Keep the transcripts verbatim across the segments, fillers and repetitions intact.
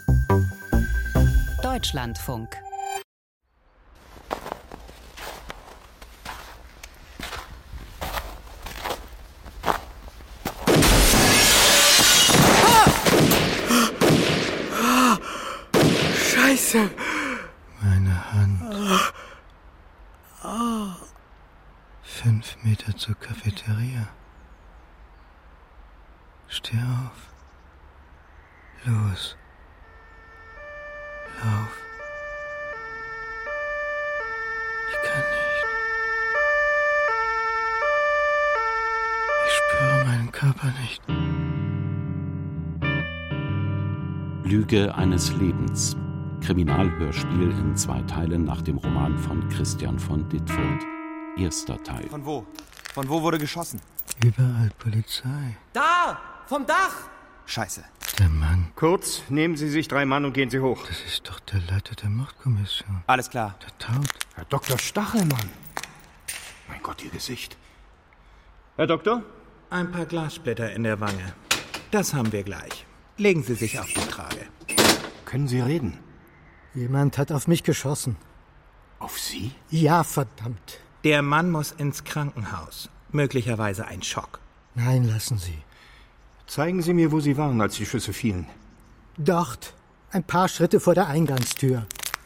Deutschlandfunk. Scheiße! Meine Hand. Fünf Meter zur Cafeteria. Steh auf. Los. Lauf. Ich kann nicht. Ich spüre meinen Körper nicht. Lüge eines Lebens. Kriminalhörspiel in zwei Teilen nach dem Roman von Christian von Ditfurth. Erster Teil. Von wo? Von wo wurde geschossen? Überall Polizei. Da! Vom Dach! Scheiße. Der Mann. Kurz, nehmen Sie sich drei Mann und gehen Sie hoch. Das ist doch der Leiter der Mordkommission. Alles klar. Der Taut. Herr Doktor Stachelmann. Mein Gott, Ihr Gesicht. Herr Doktor? Ein paar Glassplitter in der Wange. Das haben wir gleich. Legen Sie sich auf die Trage. Können Sie reden? Jemand hat auf mich geschossen. Auf Sie? Ja, verdammt. Der Mann muss ins Krankenhaus. Möglicherweise ein Schock. Nein, lassen Sie. Zeigen Sie mir, wo Sie waren, als die Schüsse fielen. Dort. Ein paar Schritte vor der Eingangstür.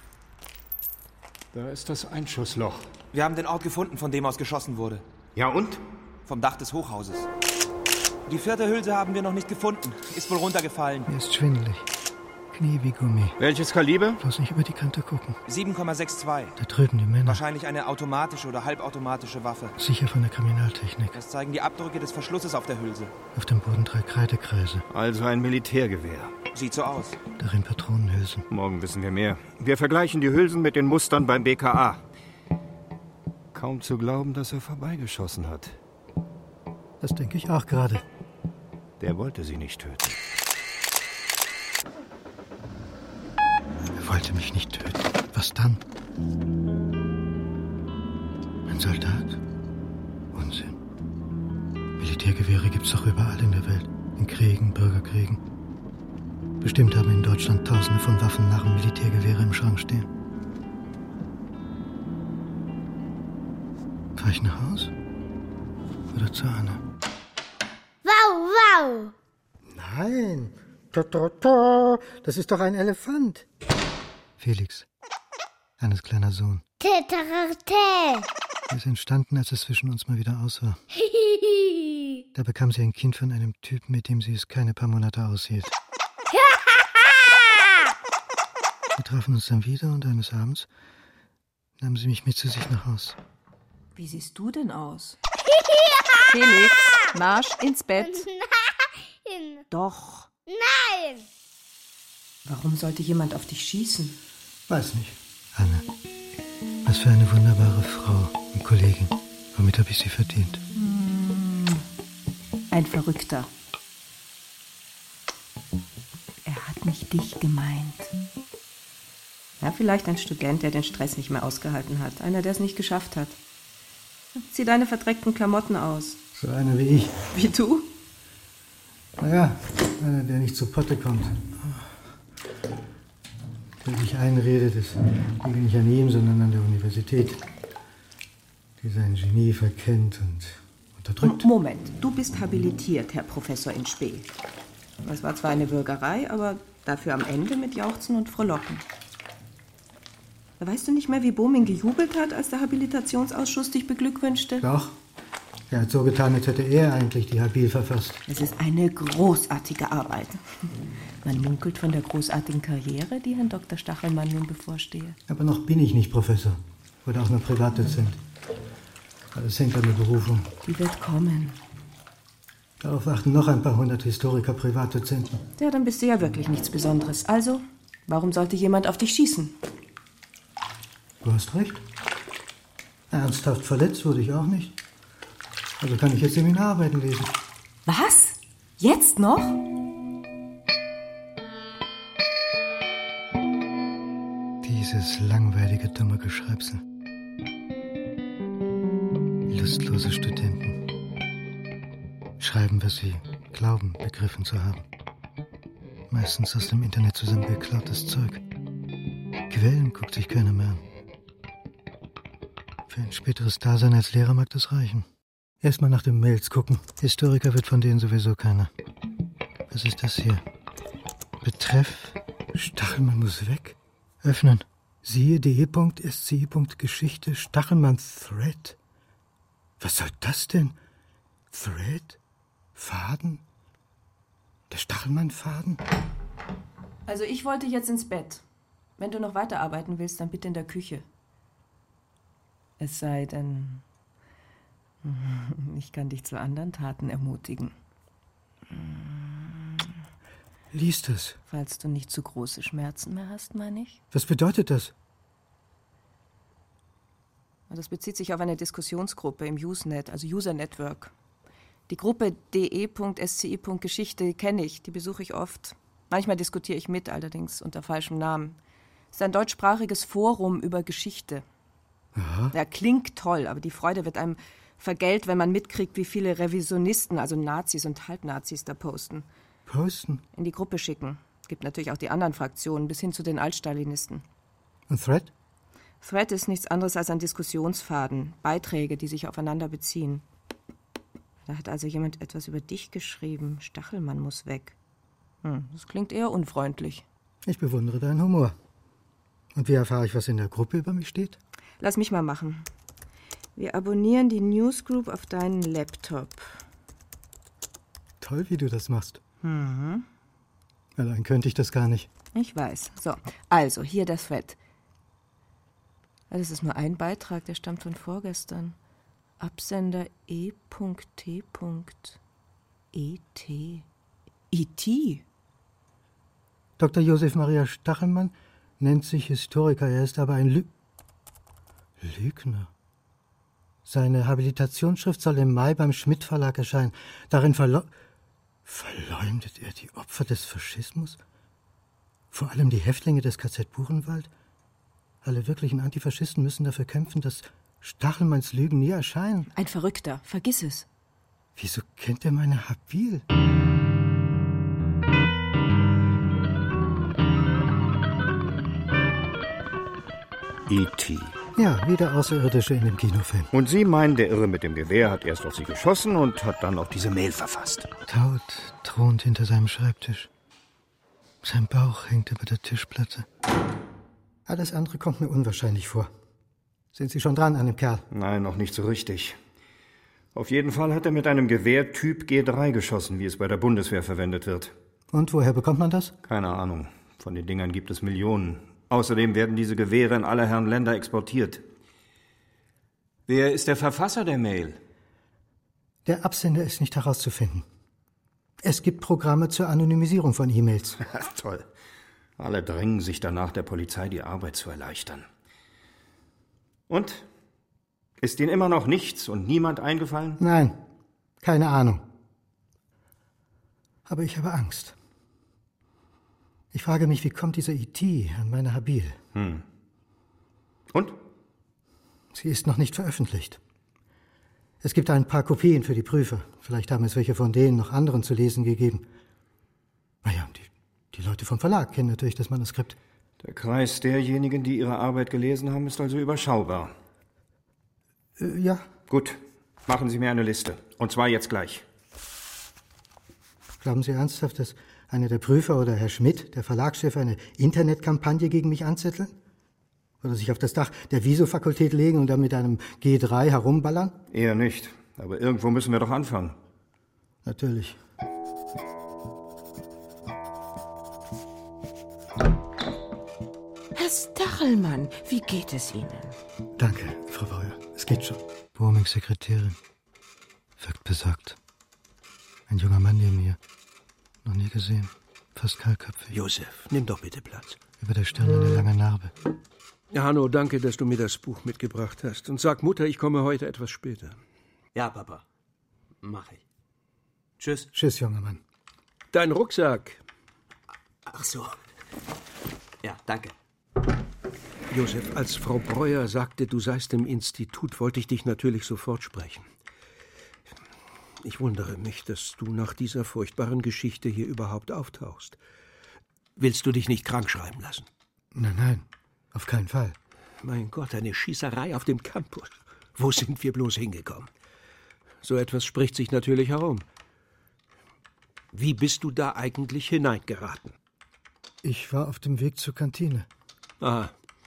Da ist das Einschussloch. Wir haben den Ort gefunden, von dem aus geschossen wurde. Ja und? Vom Dach des Hochhauses. Die vierte Hülse haben wir noch nicht gefunden. Ist wohl runtergefallen. Mir ist schwindelig. Knie wie Gummi. Welches Kaliber? Bloß nicht über die Kante gucken. sieben Komma zweiundsechzig. Da drüben die Männer. Wahrscheinlich eine automatische oder halbautomatische Waffe. Sicher von der Kriminaltechnik. Das zeigen die Abdrücke des Verschlusses auf der Hülse. Auf dem Boden drei Kreidekreise. Also ein Militärgewehr. Sieht so aus. Darin Patronenhülsen. Morgen wissen wir mehr. Wir vergleichen die Hülsen mit den Mustern beim B K A. Kaum zu glauben, dass er vorbeigeschossen hat. Das denke ich auch gerade. Der wollte sie nicht töten. Er wollte mich nicht töten. Was dann? Ein Soldat? Unsinn. Militärgewehre gibt's doch überall in der Welt. In Kriegen, Bürgerkriegen. Bestimmt haben in Deutschland Tausende von Waffennarren Militärgewehre im Schrank stehen. Fahr ich nach Haus? Oder zu Anne? Wow, wow! Nein. Ta, ta, ta. Das ist doch ein Elefant. Felix. Annes kleiner Sohn. Tetarate. Er ist entstanden, als es zwischen uns mal wieder aus war. Da bekam sie ein Kind von einem Typen, mit dem sie es keine paar Monate aushielt. Wir trafen uns dann wieder und eines Abends nahm sie mich mit zu sich nach Haus. Wie siehst du denn aus? Felix, Marsch ins Bett. Nein. Doch. Nein. Warum sollte jemand auf dich schießen? Weiß nicht. Anne, was für eine wunderbare Frau und Kollegin. Womit habe ich sie verdient? Ein Verrückter. Er hat nicht dich gemeint. Ja, vielleicht ein Student, der den Stress nicht mehr ausgehalten hat. Einer, der es nicht geschafft hat. Zieh deine verdreckten Klamotten aus. So einer wie ich. Wie du? Naja, einer, der nicht zur Potte kommt. Der sich einredet, es liege nicht an ihm, sondern an der Universität. Die sein Genie verkennt und unterdrückt. Moment, du bist habilitiert, Herr Professor in Spee. Das war zwar eine Bürgerei, aber dafür am Ende mit Jauchzen und Frohlocken. Weißt du nicht mehr, wie Bohming gejubelt hat, als der Habilitationsausschuss dich beglückwünschte? Doch. Er hat so getan, als hätte er eigentlich die Habil verfasst. Es ist eine großartige Arbeit. Man munkelt von der großartigen Karriere, die Herrn Doktor Stachelmann nun bevorstehe. Aber noch bin ich nicht Professor. Oder auch nur Privatdozent. Alles hängt an der Berufung. Die wird kommen. Darauf warten noch ein paar hundert Historiker, Privatdozenten. Ja, dann bist du ja wirklich nichts Besonderes. Also, warum sollte jemand auf dich schießen? Du hast recht. Ernsthaft verletzt wurde ich auch nicht. Also kann ich jetzt Seminararbeiten lesen. Was? Jetzt noch? Dieses langweilige, dumme Geschreibsel. Lustlose Studenten. Schreiben, was sie glauben, begriffen zu haben. Meistens aus dem Internet zusammengeklautes Zeug. Quellen guckt sich keiner mehr an. Für ein späteres Dasein als Lehrer mag das reichen. Erstmal nach den Mails gucken. Historiker wird von denen sowieso keiner. Was ist das hier? Betreff: Stachelmann muss weg. Öffnen. Siehe de.sci.geschichte Stachelmann Thread. Was soll das denn? Thread? Faden? Der Stachelmann-Faden? Also ich wollte jetzt ins Bett. Wenn du noch weiterarbeiten willst, dann bitte in der Küche. Es sei denn, ich kann dich zu anderen Taten ermutigen. Lies das. Falls du nicht zu große Schmerzen mehr hast, meine ich. Was bedeutet das? Das bezieht sich auf eine Diskussionsgruppe im Usenet, also User Network. Die Gruppe de.sci.geschichte kenne ich, die besuche ich oft. Manchmal diskutiere ich mit, allerdings unter falschem Namen. Es ist ein deutschsprachiges Forum über Geschichte. Aha. Ja, klingt toll, aber die Freude wird einem vergällt, wenn man mitkriegt, wie viele Revisionisten, also Nazis und Halbnazis, da posten. Posten? In die Gruppe schicken. Gibt natürlich auch die anderen Fraktionen, bis hin zu den Altstalinisten. Und Thread? Thread ist nichts anderes als ein Diskussionsfaden, Beiträge, die sich aufeinander beziehen. Da hat also jemand etwas über dich geschrieben. Stachelmann muss weg. Hm, das klingt eher unfreundlich. Ich bewundere deinen Humor. Und wie erfahre ich, was in der Gruppe über mich steht? Lass mich mal machen. Wir abonnieren die Newsgroup auf deinen Laptop. Toll, wie du das machst. Mhm. Allein könnte ich das gar nicht. Ich weiß. So, also, hier der Thread. Das ist nur ein Beitrag, der stammt von vorgestern. Absender e.t.et. E T? Doktor Josef Maria Stachelmann nennt sich Historiker, er ist aber ein Lü Lügner. Seine Habilitationsschrift soll im Mai beim Schmidt Verlag erscheinen. Darin verleu verleumdet er die Opfer des Faschismus? Vor allem die Häftlinge des K Z Buchenwald? Alle wirklichen Antifaschisten müssen dafür kämpfen, dass Stachelmanns Lügen nie erscheinen. Ein Verrückter, vergiss es. Wieso kennt er meine Habil? E T Ja, wie der Außerirdische in dem Kinofilm. Und Sie meinen, der Irre mit dem Gewehr hat erst auf Sie geschossen und hat dann auch diese Mail verfasst. Taut thront hinter seinem Schreibtisch. Sein Bauch hängt über der Tischplatte. Alles andere kommt mir unwahrscheinlich vor. Sind Sie schon dran an dem Kerl? Nein, noch nicht so richtig. Auf jeden Fall hat er mit einem Gewehr Typ G drei geschossen, wie es bei der Bundeswehr verwendet wird. Und woher bekommt man das? Keine Ahnung. Von den Dingern gibt es Millionen. Außerdem werden diese Gewehre in aller Herren Länder exportiert. Wer ist der Verfasser der Mail? Der Absender ist nicht herauszufinden. Es gibt Programme zur Anonymisierung von E-Mails. Toll. Alle drängen sich danach, der Polizei die Arbeit zu erleichtern. Und? Ist Ihnen immer noch nichts und niemand eingefallen? Nein, keine Ahnung. Aber ich habe Angst. Ich frage mich, wie kommt dieser E T an meine Habil? Hm. Und? Sie ist noch nicht veröffentlicht. Es gibt ein paar Kopien für die Prüfer. Vielleicht haben es welche von denen noch anderen zu lesen gegeben. Naja, die, die Leute vom Verlag kennen natürlich das Manuskript. Der Kreis derjenigen, die ihre Arbeit gelesen haben, ist also überschaubar. Äh, ja. Gut, machen Sie mir eine Liste. Und zwar jetzt gleich. Glauben Sie ernsthaft, dass einer der Prüfer oder Herr Schmidt, der Verlagschef, eine Internetkampagne gegen mich anzetteln? Oder sich auf das Dach der Wieso-Fakultät legen und dann mit einem G drei herumballern? Eher nicht. Aber irgendwo müssen wir doch anfangen. Natürlich. Herr Stachelmann, wie geht es Ihnen? Danke, Frau Breuer. Es geht schon. Bohmings Sekretärin. Wirkt besorgt. Ein junger Mann neben mir. Noch nie gesehen. Fast kahlköpfig. Josef, nimm doch bitte Platz. Über der Stirn eine lange Narbe. Ja, Hanno, danke, dass du mir das Buch mitgebracht hast. Und sag Mutter, ich komme heute etwas später. Ja, Papa. Mach ich. Tschüss. Tschüss, junger Mann. Dein Rucksack. Ach so. Ja, danke. Josef, als Frau Breuer sagte, du seist im Institut, wollte ich dich natürlich sofort sprechen. Ich wundere mich, dass du nach dieser furchtbaren Geschichte hier überhaupt auftauchst. Willst du dich nicht krank schreiben lassen? Nein, nein, auf keinen Fall. Mein Gott, eine Schießerei auf dem Campus. Wo sind wir bloß hingekommen? So etwas spricht sich natürlich herum. Wie bist du da eigentlich hineingeraten? Ich war auf dem Weg zur Kantine. Ah.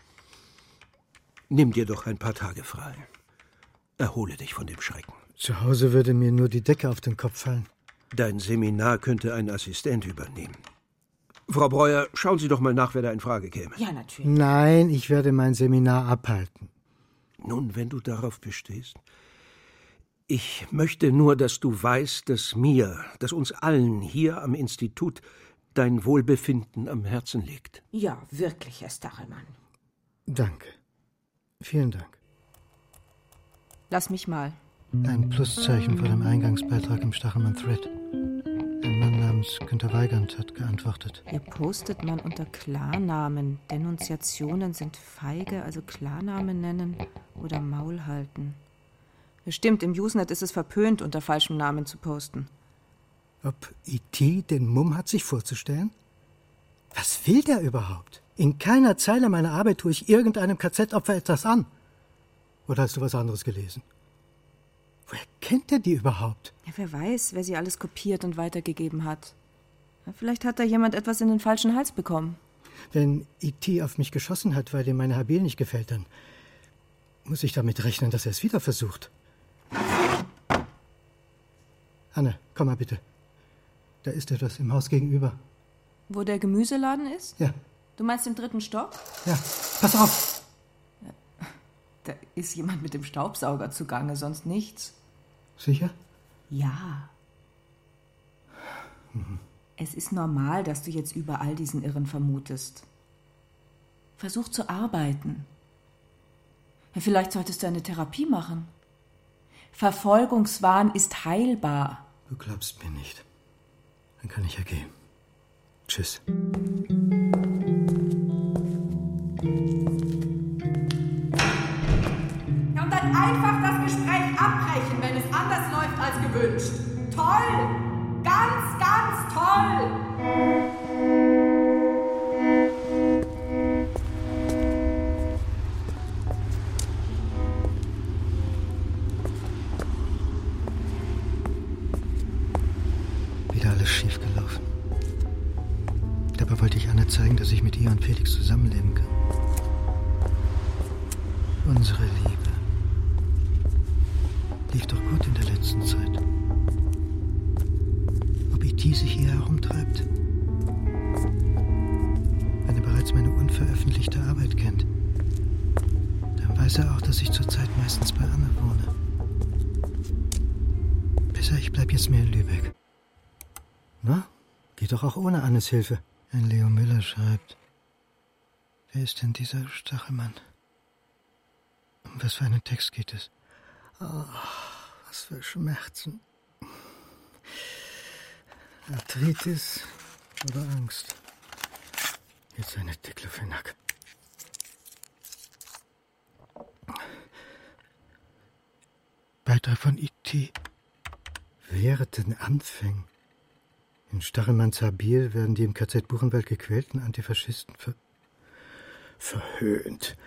Nimm dir doch ein paar Tage frei. Erhole dich von dem Schrecken. Zu Hause würde mir nur die Decke auf den Kopf fallen. Dein Seminar könnte ein Assistent übernehmen. Frau Breuer, schauen Sie doch mal nach, wer da in Frage käme. Ja, natürlich. Nein, ich werde mein Seminar abhalten. Nun, wenn du darauf bestehst. Ich möchte nur, dass du weißt, dass mir, dass uns allen hier am Institut dein Wohlbefinden am Herzen liegt. Ja, wirklich, Herr Stachelmann. Danke. Vielen Dank. Lass mich mal. Ein Pluszeichen vor dem Eingangsbeitrag im Stachelmann-Thread. Ein Mann namens Günter Weigand hat geantwortet. Ihr postet man unter Klarnamen. Denunziationen sind feige, also Klarnamen nennen oder Maul halten. Das stimmt, im Usenet ist es verpönt, unter falschem Namen zu posten. Ob E T den Mumm hat, sich vorzustellen? Was will der überhaupt? In keiner Zeile meiner Arbeit tue ich irgendeinem K Z-Opfer etwas an. Oder hast du was anderes gelesen? Woher kennt er die überhaupt? Ja, wer weiß, wer sie alles kopiert und weitergegeben hat. Ja, vielleicht hat da jemand etwas in den falschen Hals bekommen. Wenn E T auf mich geschossen hat, weil ihm meine H B nicht gefällt, dann muss ich damit rechnen, dass er es wieder versucht. Anne, komm mal bitte. Da ist etwas im Haus gegenüber. Wo der Gemüseladen ist? Ja. Du meinst im dritten Stock? Ja, pass auf! Da ist jemand mit dem Staubsauger zugange, sonst nichts. Sicher? Ja. Mhm. Es ist normal, dass du jetzt überall diesen Irren vermutest. Versuch zu arbeiten. Ja, vielleicht solltest du eine Therapie machen. Verfolgungswahn ist heilbar. Du glaubst mir nicht. Dann kann ich ja gehen. Tschüss. Ja, und dann einfach das Gespräch abbrechen, wenn es anders läuft als gewünscht. Toll! Ganz, ganz toll! Wieder alles schiefgelaufen. Dabei wollte ich Anne zeigen, dass ich mit ihr und Felix zusammenleben kann. Unsere Liebe lief doch gut in der letzten Zeit. Ob E T sich hier herumtreibt? Wenn er bereits meine unveröffentlichte Arbeit kennt, dann weiß er auch, dass ich zurzeit meistens bei Anne wohne. Besser, ich bleib jetzt mehr in Lübeck. Na, geht doch auch ohne Annes Hilfe. Ein Leo Müller schreibt: Wer ist denn dieser Stachelmann? Um was für einen Text geht es? Oh, was für Schmerzen. Arthritis oder Angst? Jetzt eine Diclofenac. Beitrag von E T Während den Anfängen. In Stachelmanns Habil werden die im K Z Buchenwald gequälten Antifaschisten ver verhöhnt.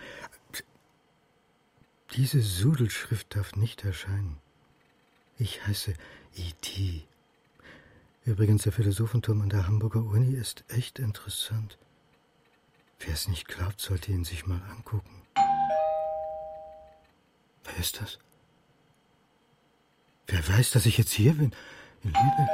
Diese Sudelschrift darf nicht erscheinen. Ich heiße E T Übrigens, der Philosophenturm an der Hamburger Uni ist echt interessant. Wer es nicht glaubt, sollte ihn sich mal angucken. Wer ist das? Wer weiß, dass ich jetzt hier bin? In Lübeck?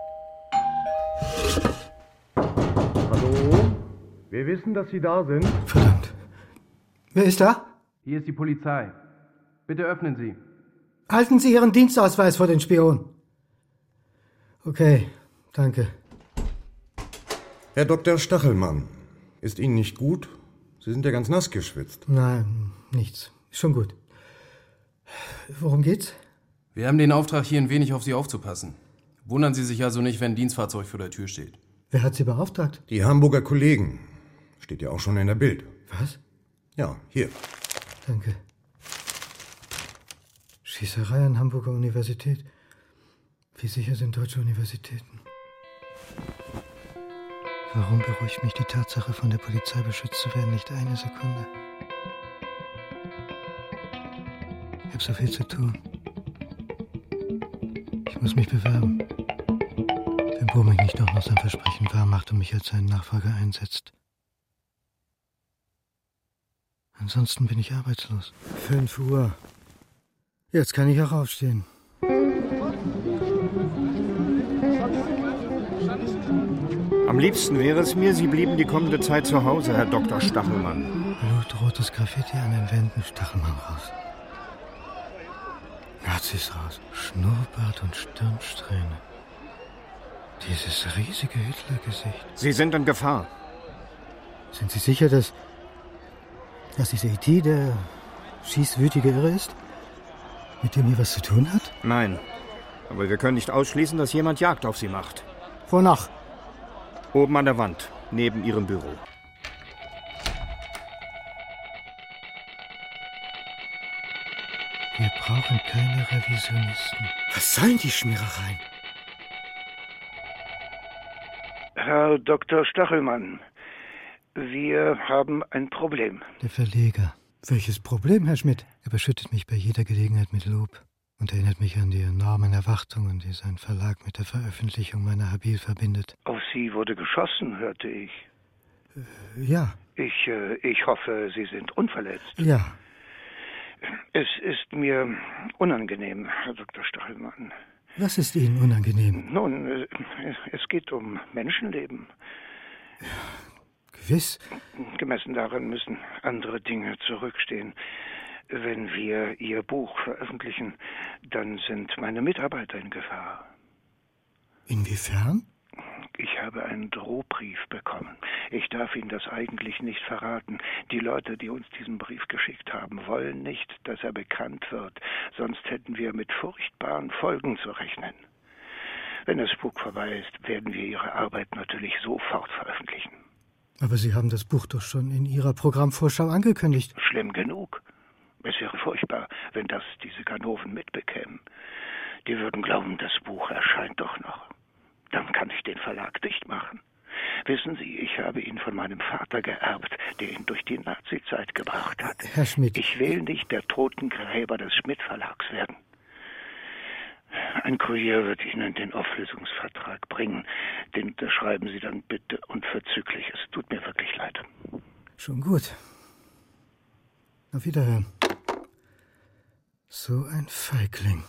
Hallo? Wir wissen, dass Sie da sind. Verdammt. Wer ist da? Hier ist die Polizei. Bitte öffnen Sie. Halten Sie Ihren Dienstausweis vor den Spion. Okay, danke. Herr Doktor Stachelmann, ist Ihnen nicht gut? Sie sind ja ganz nass geschwitzt. Nein, nichts. Schon gut. Worum geht's? Wir haben den Auftrag, hier ein wenig auf Sie aufzupassen. Wundern Sie sich also nicht, wenn ein Dienstfahrzeug vor der Tür steht. Wer hat Sie beauftragt? Die Hamburger Kollegen. Steht ja auch schon in der Bild. Was? Ja, hier. Danke. Schießerei an Hamburger Universität. Wie sicher sind deutsche Universitäten? Warum beruhigt mich die Tatsache, von der Polizei beschützt zu werden, nicht eine Sekunde? Ich habe so viel zu tun. Ich muss mich bewerben. Wenn Bo mich nicht doch noch sein Versprechen wahrmacht und mich als seinen Nachfolger einsetzt. Ansonsten bin ich arbeitslos. Fünf Uhr. Jetzt kann ich auch aufstehen. Am liebsten wäre es mir, Sie blieben die kommende Zeit zu Hause, Herr Doktor Stachelmann. Blutrotes Graffiti an den Wänden, Stachelmann raus. Nazis raus. Schnurrbart und Stirnsträhne. Dieses riesige Hitlergesicht. Sie sind in Gefahr. Sind Sie sicher, dass, dass dieser E T der schießwütige Irre ist? Mit dem hier was zu tun hat? Nein. Aber wir können nicht ausschließen, dass jemand Jagd auf Sie macht. Wonach? Oben an der Wand, neben Ihrem Büro. Wir brauchen keine Revisionisten. Was sollen die Schmierereien? Herr Doktor Stachelmann, wir haben ein Problem. Der Verleger. Welches Problem, Herr Schmidt? Er beschüttet mich bei jeder Gelegenheit mit Lob und erinnert mich an die enormen Erwartungen, die sein Verlag mit der Veröffentlichung meiner Habil verbindet. Auf Sie wurde geschossen, hörte ich. Äh, ja. Ich, äh, ich hoffe, Sie sind unverletzt. Ja. Es ist mir unangenehm, Herr Doktor Stachelmann. Was ist Ihnen unangenehm? Nun, äh, es geht um Menschenleben. Ja, gewiss. Gemessen daran müssen andere Dinge zurückstehen. Wenn wir Ihr Buch veröffentlichen, dann sind meine Mitarbeiter in Gefahr. Inwiefern? Ich habe einen Drohbrief bekommen. Ich darf Ihnen das eigentlich nicht verraten. Die Leute, die uns diesen Brief geschickt haben, wollen nicht, dass er bekannt wird. Sonst hätten wir mit furchtbaren Folgen zu rechnen. Wenn das Buch vorbei ist, werden wir Ihre Arbeit natürlich sofort veröffentlichen. Aber Sie haben das Buch doch schon in Ihrer Programmvorschau angekündigt. Schlimm genug. Es wäre furchtbar, wenn das diese Ganoven mitbekämen. Die würden glauben, das Buch erscheint doch noch. Dann kann ich den Verlag dicht machen. Wissen Sie, ich habe ihn von meinem Vater geerbt, der ihn durch die Nazizeit gebracht hat. Herr Schmidt. Ich will nicht der Totengräber des Schmidt-Verlags werden. Ein Kurier wird Ihnen den Auflösungsvertrag bringen. Den unterschreiben Sie dann bitte unverzüglich. Es tut mir wirklich leid. Schon gut. Auf Wiederhören. So ein Feigling.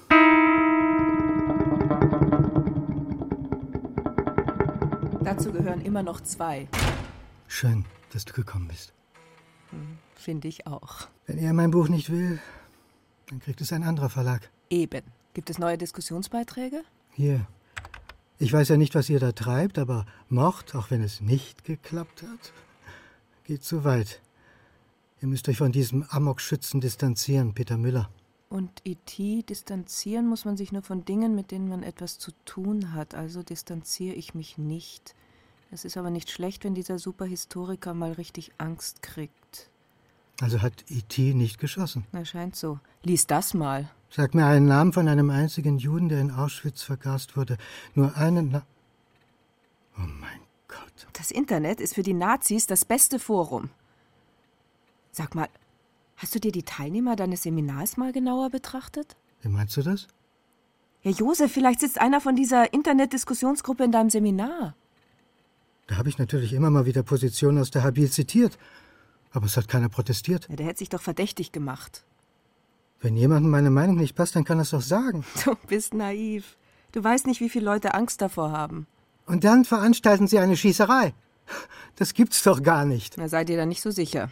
Dazu gehören immer noch zwei. Schön, dass du gekommen bist. Hm, finde ich auch. Wenn er mein Buch nicht will, dann kriegt es ein anderer Verlag. Eben. Gibt es neue Diskussionsbeiträge? Hier. Ich weiß ja nicht, was ihr da treibt, aber Mord, auch wenn es nicht geklappt hat, geht zu weit. Ihr müsst euch von diesem Amokschützen distanzieren, Peter Müller. Und E T distanzieren muss man sich nur von Dingen, mit denen man etwas zu tun hat. Also distanziere ich mich nicht. Es ist aber nicht schlecht, wenn dieser Superhistoriker mal richtig Angst kriegt. Also hat E T nicht geschossen? Na, scheint so. Lies das mal. Sag mir einen Namen von einem einzigen Juden, der in Auschwitz vergast wurde. Nur einen Na- Oh mein Gott. Das Internet ist für die Nazis das beste Forum. Sag mal, hast du dir die Teilnehmer deines Seminars mal genauer betrachtet? Wie meinst du das? Ja, Josef, vielleicht sitzt einer von dieser Internet-Diskussionsgruppe in deinem Seminar. Da habe ich natürlich immer mal wieder Positionen aus der Habil zitiert. Aber es hat keiner protestiert. Ja, der hätte sich doch verdächtig gemacht. Wenn jemandem meine Meinung nicht passt, dann kann er es doch sagen. Du bist naiv. Du weißt nicht, wie viele Leute Angst davor haben. Und dann veranstalten sie eine Schießerei. Das gibt's doch gar nicht. Na, seid ihr da nicht so sicher.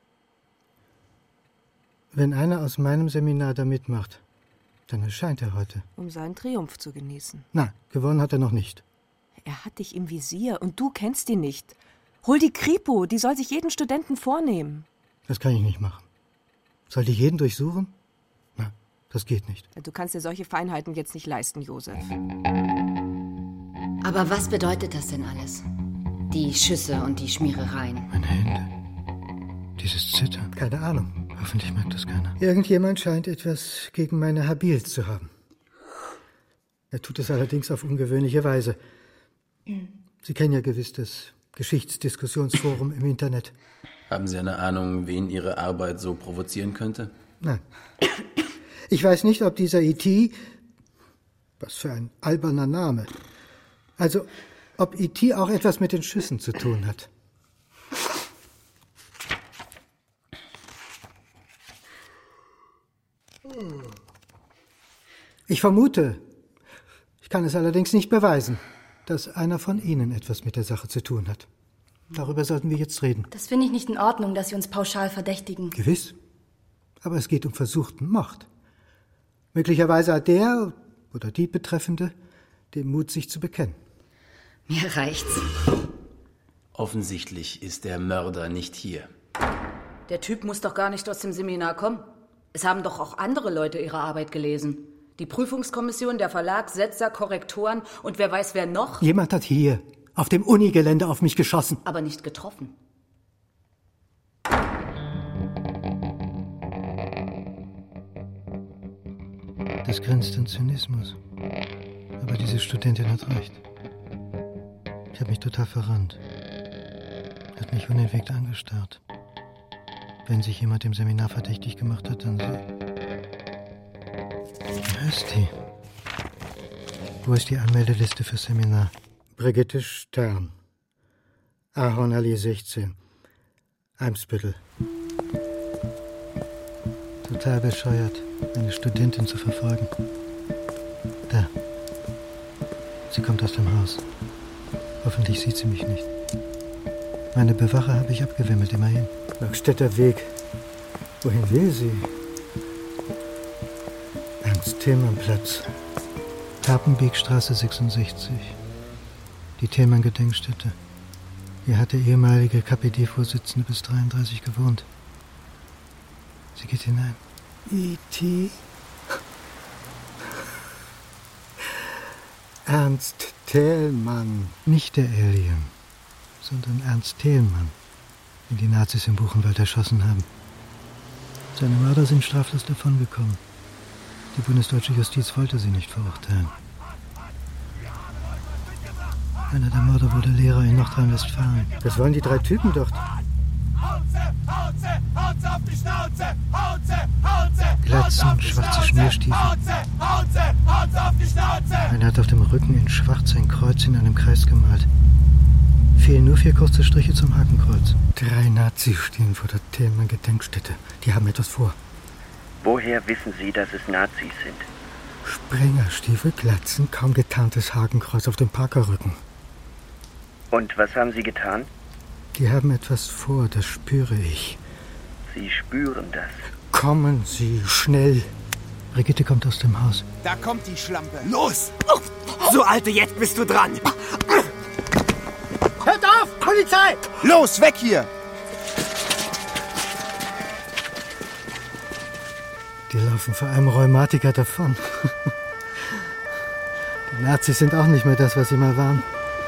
Wenn einer aus meinem Seminar da mitmacht, dann erscheint er heute. Um seinen Triumph zu genießen. Nein, gewonnen hat er noch nicht. Er hat dich im Visier und du kennst ihn nicht. Hol die Kripo, die soll sich jeden Studenten vornehmen. Das kann ich nicht machen. Soll die jeden durchsuchen? Na, das geht nicht. Du kannst dir solche Feinheiten jetzt nicht leisten, Josef. Aber was bedeutet das denn alles? Die Schüsse und die Schmierereien. Meine Hände. Dieses Zittern. Keine Ahnung. Hoffentlich merkt das keiner. Irgendjemand scheint etwas gegen meine Habil zu haben. Er tut es allerdings auf ungewöhnliche Weise. Sie kennen ja gewiss das Geschichtsdiskussionsforum im Internet. Haben Sie eine Ahnung, wen Ihre Arbeit so provozieren könnte? Nein. Ich weiß nicht, ob dieser E T, was für ein alberner Name, also ob E T auch etwas mit den Schüssen zu tun hat. Ich vermute, ich kann es allerdings nicht beweisen, dass einer von Ihnen etwas mit der Sache zu tun hat. Darüber sollten wir jetzt reden. Das finde ich nicht in Ordnung, dass Sie uns pauschal verdächtigen. Gewiss. Aber es geht um versuchten Mord. Möglicherweise hat der oder die Betreffende den Mut, sich zu bekennen. Mir reicht's. Offensichtlich ist der Mörder nicht hier. Der Typ muss doch gar nicht aus dem Seminar kommen. Es haben doch auch andere Leute ihre Arbeit gelesen. Die Prüfungskommission, der Verlag, Setzer, Korrektoren und wer weiß wer noch. Jemand hat hier auf dem Unigelände auf mich geschossen. Aber nicht getroffen. Das grenzt an Zynismus. Aber diese Studentin hat recht. Ich habe mich total verrannt. Hat mich unentwegt angestarrt. Wenn sich jemand im Seminar verdächtig gemacht hat, dann sie. Wer ist die? Wo ist die Anmeldeliste fürs Seminar? Brigitte Stern. Ahornallee sechzehn. Eimsbüttel. Total bescheuert, eine Studentin zu verfolgen. Da. Sie kommt aus dem Haus. Hoffentlich sieht sie mich nicht. Meine Bewacher habe ich abgewimmelt, immerhin. Langstädter Weg. Wohin will sie? Ernst-Thälmann-Platz. Tapenbeekstraße sechsundsechzig. Die Thälmann-Gedenkstätte. Hier hat der ehemalige K P D-Vorsitzende bis dreiunddreißig gewohnt. Sie geht hinein. E T Ernst Thälmann. Nicht der Alien, sondern Ernst Thälmann, den die Nazis im Buchenwald erschossen haben. Seine Mörder sind straflos davongekommen. Die bundesdeutsche Justiz wollte sie nicht verurteilen. Einer der Mörder wurde Lehrer in Nordrhein-Westfalen. Das waren die drei Typen dort. Glatzen, schwarze Schmierstiefel. Einer hat auf dem Rücken in Schwarz ein Kreuz in einem Kreis gemalt. Fehlen nur vier kurze Striche zum Hakenkreuz. Drei Nazis stehen vor der Thälmann-Gedenkstätte. Die haben etwas vor. Woher wissen Sie, dass es Nazis sind? Springerstiefel, Glatzen, kaum getarntes Hakenkreuz auf dem Parkerrücken. Und was haben Sie getan? Die haben etwas vor, das spüre ich. Sie spüren das. Kommen Sie, schnell. Brigitte kommt aus dem Haus. Da kommt die Schlampe. Los! So, Alte, jetzt bist du dran. Hört auf! Polizei! Los, weg hier! Die laufen vor einem Rheumatiker davon. Die Nazis sind auch nicht mehr das, was sie mal waren.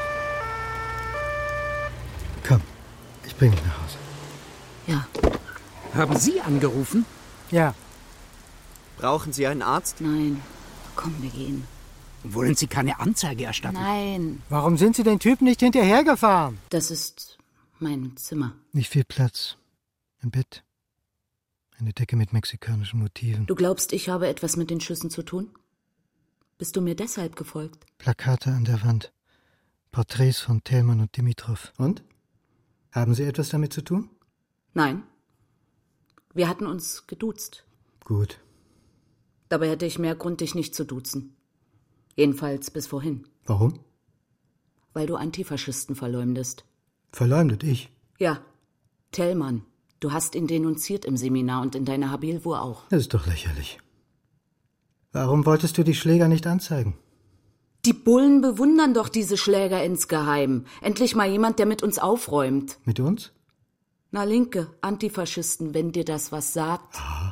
Komm, ich bringe dich nach Hause. Ja. Haben Sie angerufen? Ja. Brauchen Sie einen Arzt? Nein. Komm, wir gehen. Wollen Sie keine Anzeige erstatten? Nein. Warum sind Sie den Typen nicht hinterhergefahren? Das ist mein Zimmer. Nicht viel Platz. Ein Bett. Eine Decke mit mexikanischen Motiven. Du glaubst, ich habe etwas mit den Schüssen zu tun? Bist du mir deshalb gefolgt? Plakate an der Wand. Porträts von Thälmann und Dimitrov. Und? Haben Sie etwas damit zu tun? Nein. Wir hatten uns geduzt. Gut. Dabei hätte ich mehr Grund, dich nicht zu duzen. Jedenfalls bis vorhin. Warum? Weil du Antifaschisten verleumdest. Verleumdet ich? Ja. Thälmann. Du hast ihn denunziert im Seminar und in deiner Habilwur auch. Das ist doch lächerlich. Warum wolltest du die Schläger nicht anzeigen? Die Bullen bewundern doch diese Schläger insgeheim. Endlich mal jemand, der mit uns aufräumt. Mit uns? Na, Linke, Antifaschisten, wenn dir das was sagt. Ah.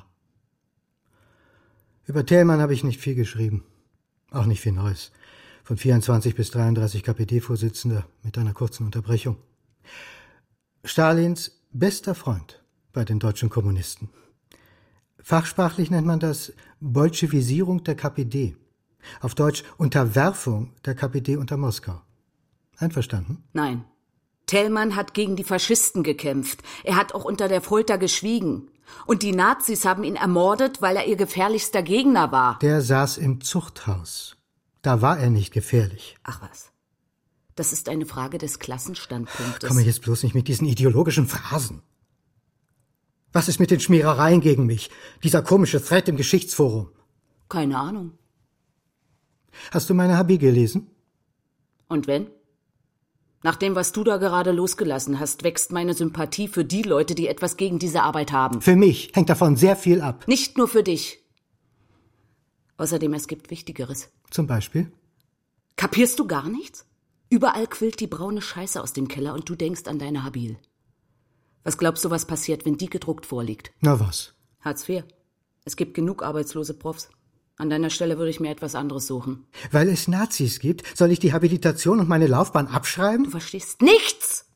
Über Thälmann habe ich nicht viel geschrieben. Auch nicht viel Neues. Von vierundzwanzig bis dreiunddreißig K P D-Vorsitzender mit einer kurzen Unterbrechung. Stalins bester Freund bei den deutschen Kommunisten. Fachsprachlich nennt man das Bolschewisierung der K P D. Auf Deutsch Unterwerfung der K P D unter Moskau. Einverstanden? Nein. Thälmann hat gegen die Faschisten gekämpft. Er hat auch unter der Folter geschwiegen. Und die Nazis haben ihn ermordet, weil er ihr gefährlichster Gegner war. Der saß im Zuchthaus. Da war er nicht gefährlich. Ach was. Das ist eine Frage des Klassenstandpunktes. Komm jetzt bloß nicht mit diesen ideologischen Phrasen. Was ist mit den Schmierereien gegen mich? Dieser komische Thread im Geschichtsforum. Keine Ahnung. Hast du meine Habi gelesen? Und wenn? Nach dem, was du da gerade losgelassen hast, wächst meine Sympathie für die Leute, die etwas gegen diese Arbeit haben. Für mich hängt davon sehr viel ab. Nicht nur für dich. Außerdem, es gibt Wichtigeres. Zum Beispiel? Kapierst du gar nichts? Überall quillt die braune Scheiße aus dem Keller und du denkst an deine Habil. Was glaubst du, was passiert, wenn die gedruckt vorliegt? Na was? Hartz vier. Es gibt genug arbeitslose Profs. An deiner Stelle würde ich mir etwas anderes suchen. Weil es Nazis gibt, soll ich die Habilitation und meine Laufbahn abschreiben? Du verstehst nichts!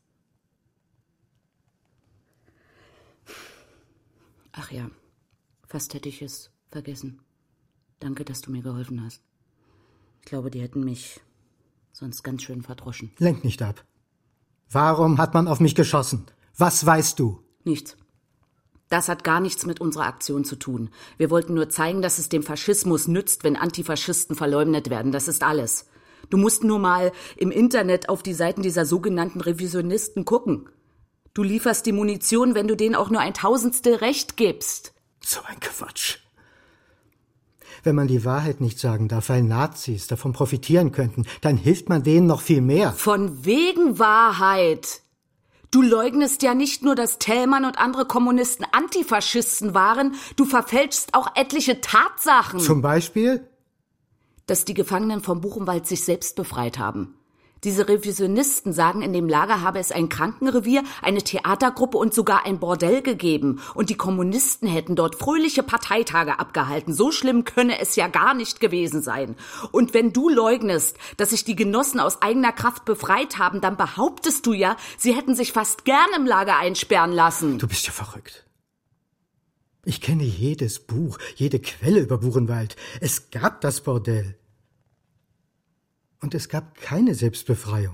Ach ja, fast hätte ich es vergessen. Danke, dass du mir geholfen hast. Ich glaube, die hätten mich sonst ganz schön verdroschen. Lenk nicht ab. Warum hat man auf mich geschossen? Was weißt du? Nichts. Das hat gar nichts mit unserer Aktion zu tun. Wir wollten nur zeigen, dass es dem Faschismus nützt, wenn Antifaschisten verleumdet werden. Das ist alles. Du musst nur mal im Internet auf die Seiten dieser sogenannten Revisionisten gucken. Du lieferst die Munition, wenn du denen auch nur ein Tausendstel Recht gibst. So ein Quatsch. Wenn man die Wahrheit nicht sagen darf, weil Nazis davon profitieren könnten, dann hilft man denen noch viel mehr. Von wegen Wahrheit. Du leugnest ja nicht nur, dass Thälmann und andere Kommunisten Antifaschisten waren, du verfälschst auch etliche Tatsachen. Zum Beispiel? Dass die Gefangenen vom Buchenwald sich selbst befreit haben. Diese Revisionisten sagen, in dem Lager habe es ein Krankenrevier, eine Theatergruppe und sogar ein Bordell gegeben. Und die Kommunisten hätten dort fröhliche Parteitage abgehalten. So schlimm könne es ja gar nicht gewesen sein. Und wenn du leugnest, dass sich die Genossen aus eigener Kraft befreit haben, dann behauptest du ja, sie hätten sich fast gern im Lager einsperren lassen. Du bist ja verrückt. Ich kenne jedes Buch, jede Quelle über Buchenwald. Es gab das Bordell. Und es gab keine Selbstbefreiung.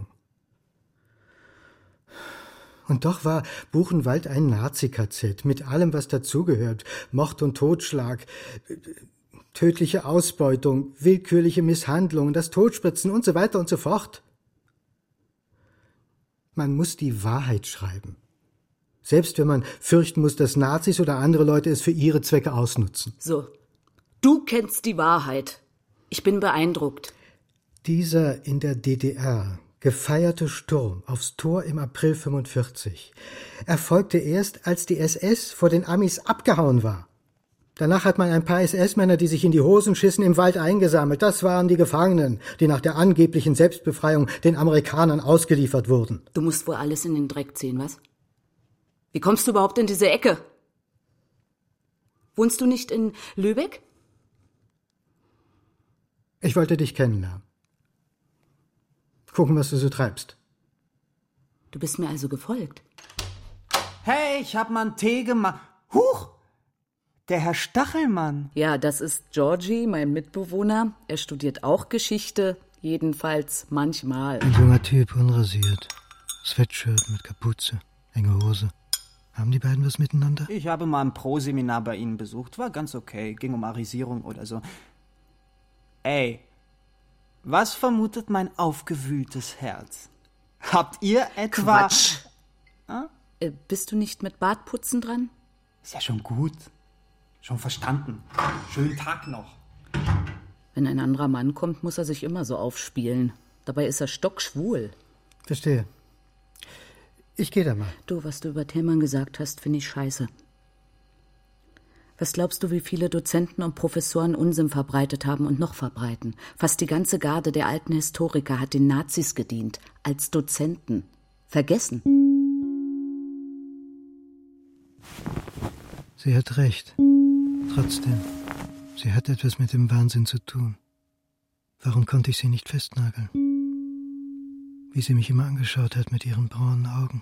Und doch war Buchenwald ein Nazi-K Z mit allem, was dazugehört. Mord und Totschlag, tödliche Ausbeutung, willkürliche Misshandlungen, das Totspritzen und so weiter und so fort. Man muss die Wahrheit schreiben. Selbst wenn man fürchten muss, dass Nazis oder andere Leute es für ihre Zwecke ausnutzen. So, du kennst die Wahrheit. Ich bin beeindruckt. Dieser in der D D R gefeierte Sturm aufs Tor im April fünfundvierzig erfolgte erst, als die S S vor den Amis abgehauen war. Danach hat man ein paar S S-Männer, die sich in die Hosen schissen, im Wald eingesammelt. Das waren die Gefangenen, die nach der angeblichen Selbstbefreiung den Amerikanern ausgeliefert wurden. Du musst wohl alles in den Dreck ziehen, was? Wie kommst du überhaupt in diese Ecke? Wohnst du nicht in Lübeck? Ich wollte dich kennenlernen. Gucken, was du so treibst. Du bist mir also gefolgt. Hey, ich hab mal einen Tee gemacht. Huch! Der Herr Stachelmann. Ja, das ist Georgie, mein Mitbewohner. Er studiert auch Geschichte, jedenfalls manchmal. Ein junger Typ, unrasiert. Sweatshirt mit Kapuze, enge Hose. Haben die beiden was miteinander? Ich habe mal ein Pro-Seminar bei Ihnen besucht. War ganz okay. Ging um Arisierung oder so. Ey, was vermutet mein aufgewühltes Herz? Habt ihr etwa... Quatsch! Ah? Äh, bist du nicht mit Bartputzen dran? Ist ja schon gut. Schon verstanden. Schönen Tag noch. Wenn ein anderer Mann kommt, muss er sich immer so aufspielen. Dabei ist er stockschwul. Verstehe. Ich gehe da mal. Du, was du über Thälmann gesagt hast, finde ich scheiße. Was glaubst du, wie viele Dozenten und Professoren Unsinn verbreitet haben und noch verbreiten? Fast die ganze Garde der alten Historiker hat den Nazis gedient. Als Dozenten. Vergessen. Sie hat recht. Trotzdem, sie hat etwas mit dem Wahnsinn zu tun. Warum konnte ich sie nicht festnageln? Wie sie mich immer angeschaut hat mit ihren braunen Augen.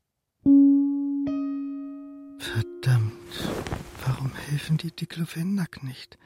Verdammt, warum helfen die Diclofenac nicht?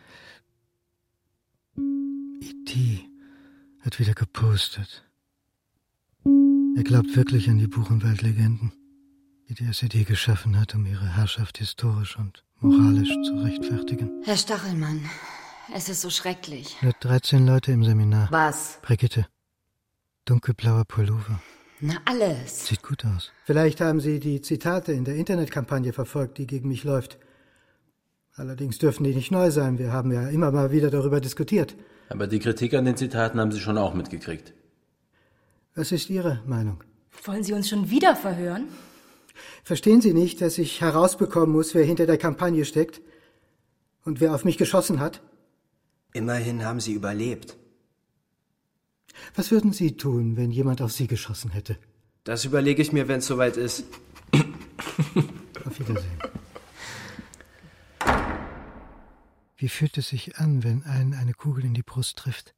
E T hat wieder gepostet. Er glaubt wirklich an die Buchenwald-Legenden, die die S E D geschaffen hat, um ihre Herrschaft historisch und moralisch zu rechtfertigen. Herr Stachelmann, es ist so schrecklich. Nur dreizehn Leute im Seminar. Was? Brigitte. Dunkelblauer Pullover. Na, alles. Sieht gut aus. Vielleicht haben Sie die Zitate in der Internetkampagne verfolgt, die gegen mich läuft. Allerdings dürfen die nicht neu sein. Wir haben ja immer mal wieder darüber diskutiert. Aber die Kritik an den Zitaten haben Sie schon auch mitgekriegt. Was ist Ihre Meinung? Wollen Sie uns schon wieder verhören? Verstehen Sie nicht, dass ich herausbekommen muss, wer hinter der Kampagne steckt und wer auf mich geschossen hat? Immerhin haben Sie überlebt. Was würden Sie tun, wenn jemand auf Sie geschossen hätte? Das überlege ich mir, wenn es soweit ist. Auf Wiedersehen. Wie fühlt es sich an, wenn einen eine Kugel in die Brust trifft?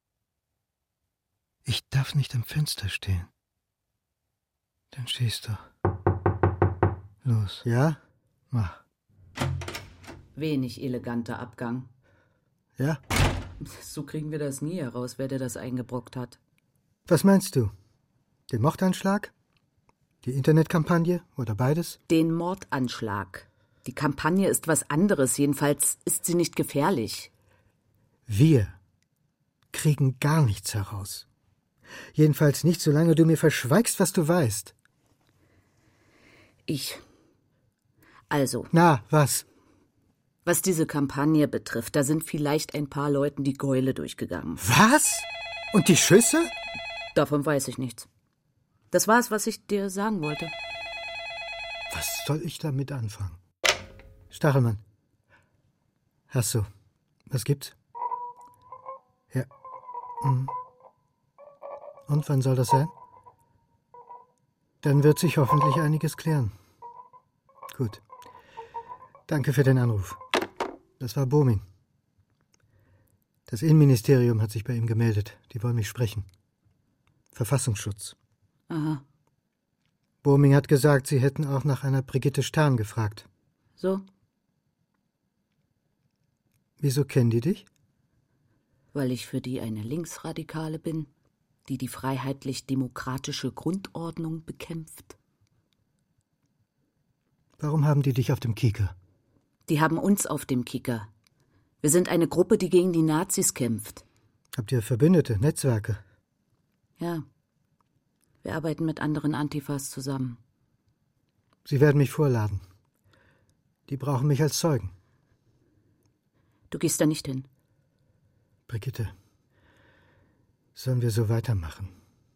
Ich darf nicht am Fenster stehen. Dann schieß doch. Los. Ja? Mach. Wenig eleganter Abgang. Ja? So kriegen wir das nie heraus, wer dir das eingebrockt hat. Was meinst du? Den Mordanschlag? Die Internetkampagne oder beides? Den Mordanschlag. Die Kampagne ist was anderes, jedenfalls ist sie nicht gefährlich. Wir kriegen gar nichts heraus. Jedenfalls nicht, solange du mir verschweigst, was du weißt. Ich. Also. Na, was? Was diese Kampagne betrifft, da sind vielleicht ein paar Leuten die Gäule durchgegangen. Was? Und die Schüsse? Davon weiß ich nichts. Das war es, was ich dir sagen wollte. Was soll ich damit anfangen? Stachelmann. Hasso. Was gibt's? Ja. Hm. Und wann soll das sein? Dann wird sich hoffentlich einiges klären. Gut. Danke für den Anruf. Das war Bomin. Das Innenministerium hat sich bei ihm gemeldet. Die wollen mich sprechen. Verfassungsschutz. Aha. Bomin hat gesagt, sie hätten auch nach einer Brigitte Stern gefragt. So? Wieso kennen die dich? Weil ich für die eine Linksradikale bin, die die freiheitlich-demokratische Grundordnung bekämpft. Warum haben die dich auf dem Kieker? Die haben uns auf dem Kicker. Wir sind eine Gruppe, die gegen die Nazis kämpft. Habt ihr Verbündete, Netzwerke? Ja. Wir arbeiten mit anderen Antifas zusammen. Sie werden mich vorladen. Die brauchen mich als Zeugen. Du gehst da nicht hin. Brigitte, sollen wir so weitermachen?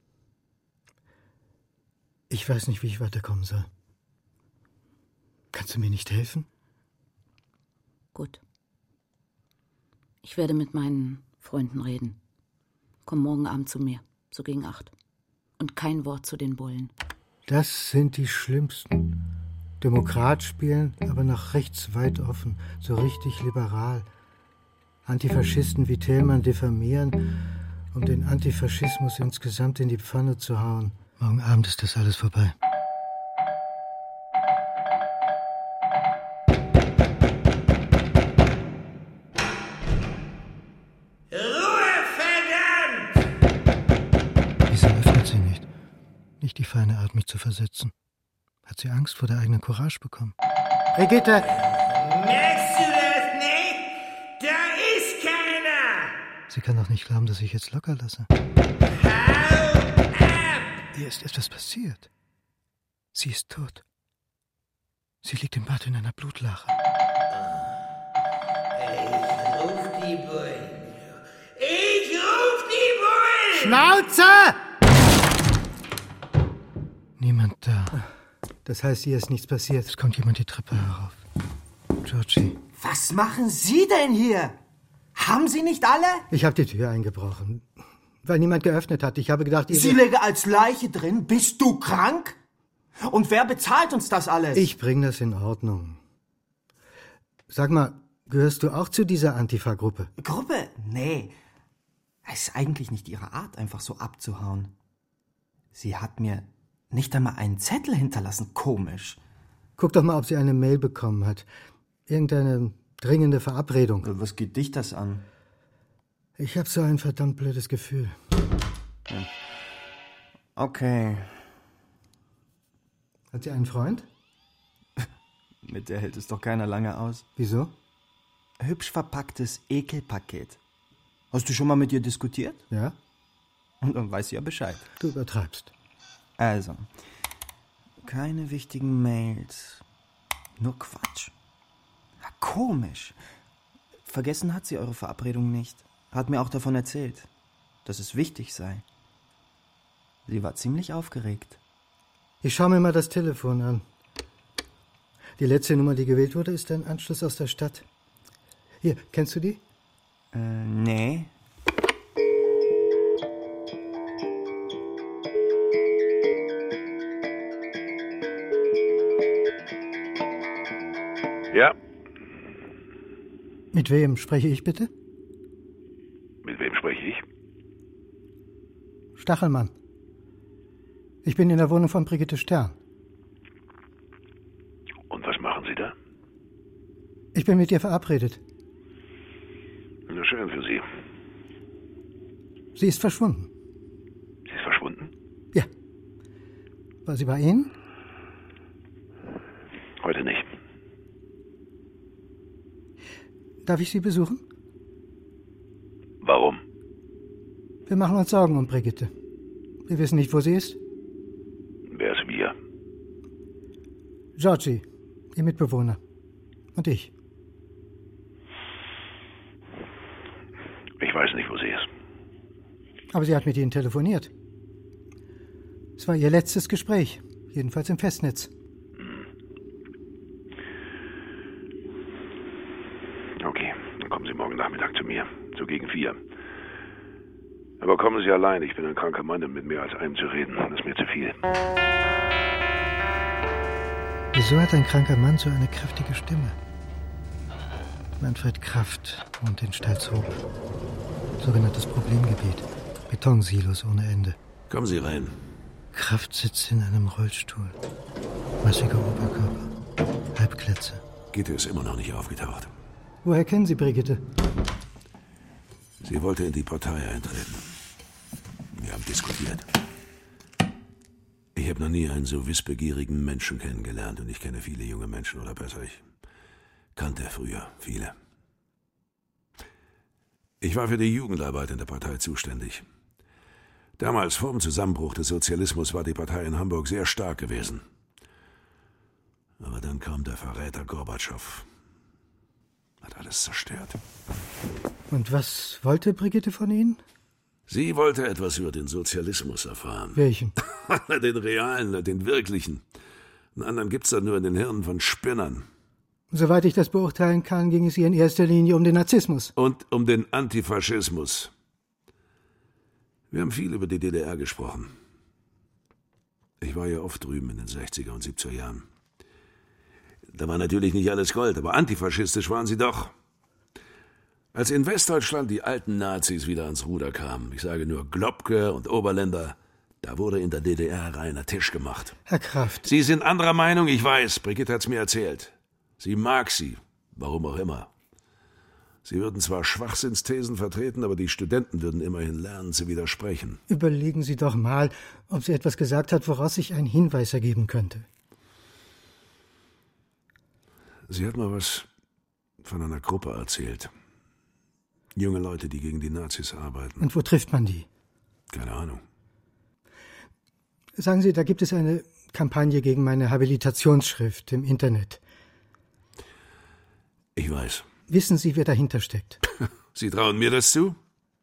Ich weiß nicht, wie ich weiterkommen soll. Kannst du mir nicht helfen? Gut. Ich werde mit meinen Freunden reden. Komm morgen Abend zu mir, so gegen acht. Und kein Wort zu den Bullen. Das sind die Schlimmsten. Demokrat spielen, aber nach rechts weit offen, so richtig liberal. Antifaschisten wie Thälmann diffamieren, um den Antifaschismus insgesamt in die Pfanne zu hauen. Morgen Abend ist das alles vorbei. Nicht die feine Art, mich zu versetzen. Hat sie Angst vor der eigenen Courage bekommen? Brigitte! Merkst du das nicht? Da ist keiner! Sie kann doch nicht glauben, dass ich jetzt locker lasse. Hau ab! Ihr ist etwas passiert. Sie ist tot. Sie liegt im Bad in einer Blutlache. Ich ruf die Bullen. Ich ruf die Bullen! Schnauze! Niemand da. Das heißt, hier ist nichts passiert. Es kommt jemand die Treppe herauf. Georgie. Was machen Sie denn hier? Haben Sie nicht alle? Ich habe die Tür eingebrochen, weil niemand geöffnet hat. Ich habe gedacht, ihr... Sie läge als Leiche drin. Bist du krank? Und wer bezahlt uns das alles? Ich bring das in Ordnung. Sag mal, gehörst du auch zu dieser Antifa-Gruppe? Gruppe? Nee. Es ist eigentlich nicht ihre Art, einfach so abzuhauen. Sie hat mir nicht einmal einen Zettel hinterlassen. Komisch. Guck doch mal, ob sie eine Mail bekommen hat. Irgendeine dringende Verabredung. Was geht dich das an? Ich habe so ein verdammt blödes Gefühl. Ja. Okay. Hat sie einen Freund? Mit der hält es doch keiner lange aus. Wieso? Hübsch verpacktes Ekelpaket. Hast du schon mal mit ihr diskutiert? Ja. Und dann weiß sie ja Bescheid. Du übertreibst. Also, keine wichtigen Mails. Nur Quatsch. Ja, komisch. Vergessen hat sie eure Verabredung nicht. Hat mir auch davon erzählt, dass es wichtig sei. Sie war ziemlich aufgeregt. Ich schaue mir mal das Telefon an. Die letzte Nummer, die gewählt wurde, ist ein Anschluss aus der Stadt. Hier, kennst du die? Äh, nee. Ja. Mit wem spreche ich bitte? Mit wem spreche ich? Stachelmann. Ich bin in der Wohnung von Brigitte Stern. Und was machen Sie da? Ich bin mit ihr verabredet. Na schön für Sie. Sie ist verschwunden. Sie ist verschwunden? Ja. War sie bei Ihnen? Heute nicht. Darf ich Sie besuchen? Warum? Wir machen uns Sorgen um Brigitte. Wir wissen nicht, wo sie ist. Wer ist wir? Georgie, Ihr Mitbewohner. Und ich. Ich weiß nicht, wo sie ist. Aber sie hat mit Ihnen telefoniert. Es war Ihr letztes Gespräch. Jedenfalls im Festnetz. Okay, dann kommen Sie morgen Nachmittag zu mir. So gegen vier. Aber kommen Sie allein. Ich bin ein kranker Mann und mit mehr als einem zu reden, das ist mir zu viel. Wieso hat ein kranker Mann so eine kräftige Stimme? Manfred Kraft wohnt in Stalzhoop. Sogenanntes Problemgebiet. Betonsilos ohne Ende. Kommen Sie rein. Kraft sitzt in einem Rollstuhl. Massiger Oberkörper. Halbkletze. Gitte ist immer noch nicht aufgetaucht. Woher kennen Sie Brigitte? Sie wollte in die Partei eintreten. Wir haben diskutiert. Ich habe noch nie einen so wissbegierigen Menschen kennengelernt und ich kenne viele junge Menschen, oder besser, ich kannte früher viele. Ich war für die Jugendarbeit in der Partei zuständig. Damals, vor dem Zusammenbruch des Sozialismus, war die Partei in Hamburg sehr stark gewesen. Aber dann kam der Verräter Gorbatschow. Hat alles zerstört. Und was wollte Brigitte von Ihnen? Sie wollte etwas über den Sozialismus erfahren. Welchen? Den realen, den wirklichen. Einen anderen gibt's da nur in den Hirnen von Spinnern. Soweit ich das beurteilen kann, ging es ihr in erster Linie um den Narzissmus. Und um den Antifaschismus. Wir haben viel über die D D R gesprochen. Ich war ja oft drüben in den sechziger und siebziger Jahren. Da war natürlich nicht alles Gold, aber antifaschistisch waren sie doch. Als in Westdeutschland die alten Nazis wieder ans Ruder kamen, ich sage nur Globke und Oberländer, da wurde in der D D R reiner Tisch gemacht. Herr Kraft. Sie sind anderer Meinung, ich weiß. Brigitte hat's mir erzählt. Sie mag sie, warum auch immer. Sie würden zwar Schwachsinnsthesen vertreten, aber die Studenten würden immerhin lernen, zu widersprechen. Überlegen Sie doch mal, ob sie etwas gesagt hat, woraus sich ein Hinweis ergeben könnte. Sie hat mal was von einer Gruppe erzählt. Junge Leute, die gegen die Nazis arbeiten. Und wo trifft man die? Keine Ahnung. Sagen Sie, da gibt es eine Kampagne gegen meine Habilitationsschrift im Internet. Ich weiß. Wissen Sie, wer dahinter steckt? Sie trauen mir das zu?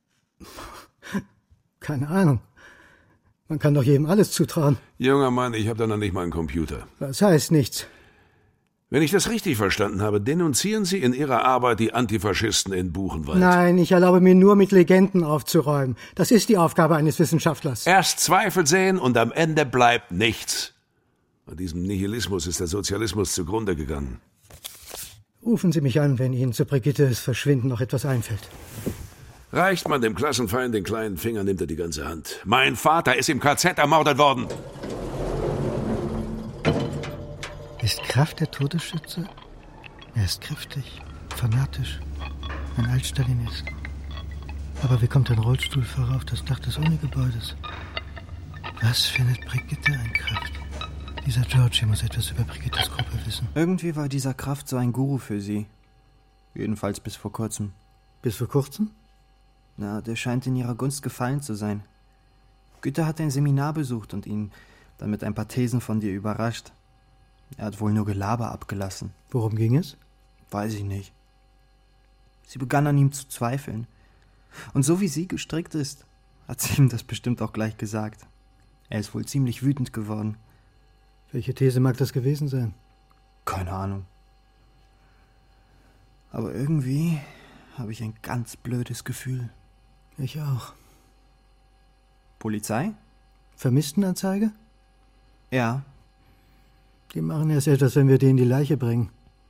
Keine Ahnung. Man kann doch jedem alles zutrauen. Junger Mann, ich habe da noch nicht mal einen Computer. Das heißt nichts. Wenn ich das richtig verstanden habe, denunzieren Sie in Ihrer Arbeit die Antifaschisten in Buchenwald. Nein, ich erlaube mir nur, mit Legenden aufzuräumen. Das ist die Aufgabe eines Wissenschaftlers. Erst Zweifel säen und am Ende bleibt nichts. An diesem Nihilismus ist der Sozialismus zugrunde gegangen. Rufen Sie mich an, wenn Ihnen zu Brigittes Verschwinden noch etwas einfällt. Reicht man dem Klassenfeind den kleinen Finger, nimmt er die ganze Hand. Mein Vater ist im K Z ermordet worden. Ist Kraft der Todesschütze? Er ist kräftig, fanatisch, ein Altstalinist. Aber wie kommt ein Rollstuhlfahrer auf das Dach des Uni-Gebäudes? Was findet Brigitte ein Kraft? Dieser Georgie muss etwas über Brigittes Gruppe wissen. Irgendwie war dieser Kraft so ein Guru für sie. Jedenfalls bis vor kurzem. Bis vor kurzem? Na, der scheint in ihrer Gunst gefallen zu sein. Güter hat ein Seminar besucht und ihn dann mit ein paar Thesen von dir überrascht. Er hat wohl nur Gelaber abgelassen. Worum ging es? Weiß ich nicht. Sie begann an ihm zu zweifeln. Und so wie sie gestrickt ist, hat sie ihm das bestimmt auch gleich gesagt. Er ist wohl ziemlich wütend geworden. Welche These mag das gewesen sein? Keine Ahnung. Aber irgendwie habe ich ein ganz blödes Gefühl. Ich auch. Polizei? Vermisstenanzeige? Ja. Die machen erst etwas, wenn wir denen die Leiche bringen.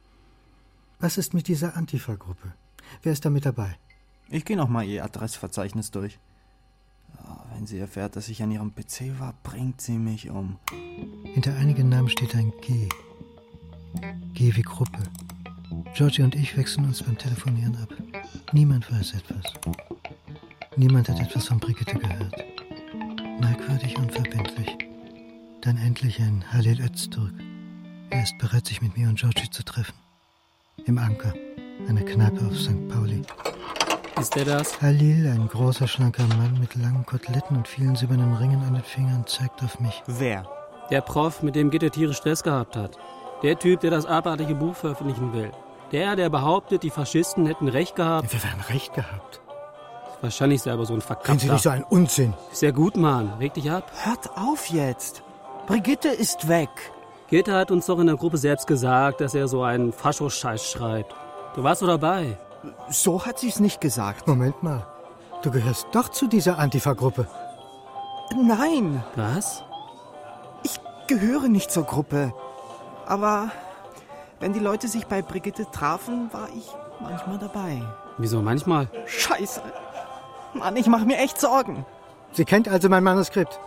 Was ist mit dieser Antifa-Gruppe? Wer ist da mit dabei? Ich gehe noch mal ihr Adressverzeichnis durch. Oh, wenn sie erfährt, dass ich an ihrem P C war, bringt sie mich um. Hinter einigen Namen steht ein G. G wie Gruppe. Georgie und ich wechseln uns beim Telefonieren ab. Niemand weiß etwas. Niemand hat etwas von Brigitte gehört. Merkwürdig und verbindlich. Dann endlich ein Halil Öztürk. Er ist bereit, sich mit mir und Georgie zu treffen. Im Anker, einer Kneipe auf Sankt Pauli. Ist der das? Halil, ein großer, schlanker Mann mit langen Koteletten und vielen silbernen Ringen an den Fingern, zeigt auf mich. Wer? Der Prof, mit dem Gitte tierisch Stress gehabt hat. Der Typ, der das abartige Buch veröffentlichen will. Der, der behauptet, die Faschisten hätten Recht gehabt. Wir werden Recht gehabt. Ist wahrscheinlich selber so ein Verkappter. Kennen Sie nicht so einen Unsinn? Sehr gut, Mann. Reg dich ab. Hört auf jetzt. Brigitte ist weg. Gitte hat uns doch in der Gruppe selbst gesagt, dass er so einen Faschoscheiß schreibt. Du warst doch dabei. So hat sie's nicht gesagt. Moment mal. Du gehörst doch zu dieser Antifa-Gruppe. Nein. Was? Ich gehöre nicht zur Gruppe. Aber wenn die Leute sich bei Brigitte trafen, war ich manchmal dabei. Wieso manchmal? Scheiße. Mann, ich mache mir echt Sorgen. Sie kennt also mein Manuskript?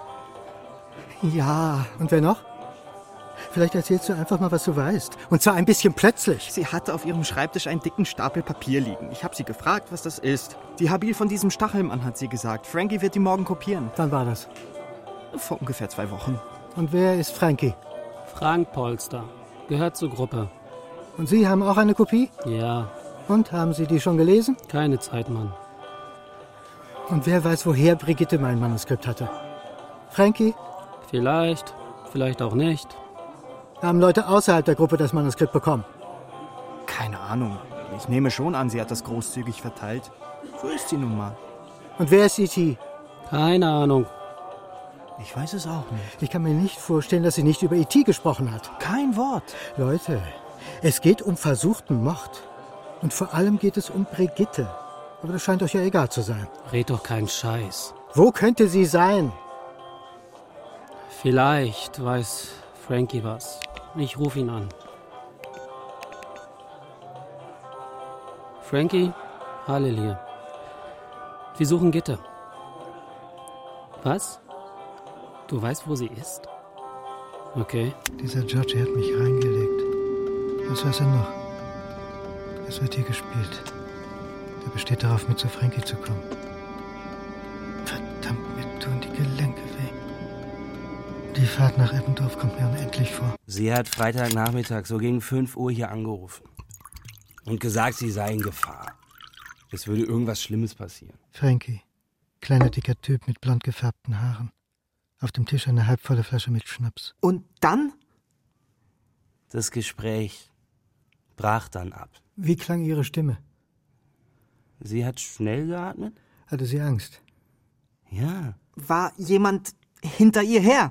Ja. Und wer noch? Vielleicht erzählst du einfach mal, was du weißt. Und zwar ein bisschen plötzlich. Sie hatte auf ihrem Schreibtisch einen dicken Stapel Papier liegen. Ich habe sie gefragt, was das ist. Die Habil von diesem Stachelmann, hat sie gesagt. Frankie wird die morgen kopieren. Wann war das? Vor ungefähr zwei Wochen. Und wer ist Frankie? Frank Polster. Gehört zur Gruppe. Und Sie haben auch eine Kopie? Ja. Und, haben Sie die schon gelesen? Keine Zeit, Mann. Und wer weiß, woher Brigitte mein Manuskript hatte? Frankie? Vielleicht, vielleicht auch nicht. Haben Leute außerhalb der Gruppe das Manuskript bekommen? Keine Ahnung. Ich nehme schon an, sie hat das großzügig verteilt. So ist sie nun mal. Und wer ist E T? Keine Ahnung. Ich weiß es auch nicht. Ich kann mir nicht vorstellen, dass sie nicht über E T gesprochen hat. Kein Wort. Leute, es geht um versuchten Mord. Und vor allem geht es um Brigitte. Aber das scheint euch ja egal zu sein. Red doch keinen Scheiß. Wo könnte sie sein? Vielleicht weiß Frankie was. Ich rufe ihn an. Frankie, Halil hier. Wir suchen Gitte. Was? Du weißt, wo sie ist? Okay. Dieser Georgie hat mich reingelegt. Was weiß er noch? Es wird hier gespielt. Er besteht darauf, mit zu Frankie zu kommen. Verdammt, mir tun die Gelenke weh. Die Fahrt nach Eppendorf kommt mir unendlich vor. Sie hat Freitagnachmittag so gegen fünf Uhr hier angerufen und gesagt, sie sei in Gefahr. Es würde irgendwas Schlimmes passieren. Frankie, kleiner dicker Typ mit blond gefärbten Haaren. Auf dem Tisch eine halbvolle Flasche mit Schnaps. Und dann? Das Gespräch brach dann ab. Wie klang ihre Stimme? Sie hat schnell geatmet? Hatte sie Angst? Ja. War jemand hinter ihr her?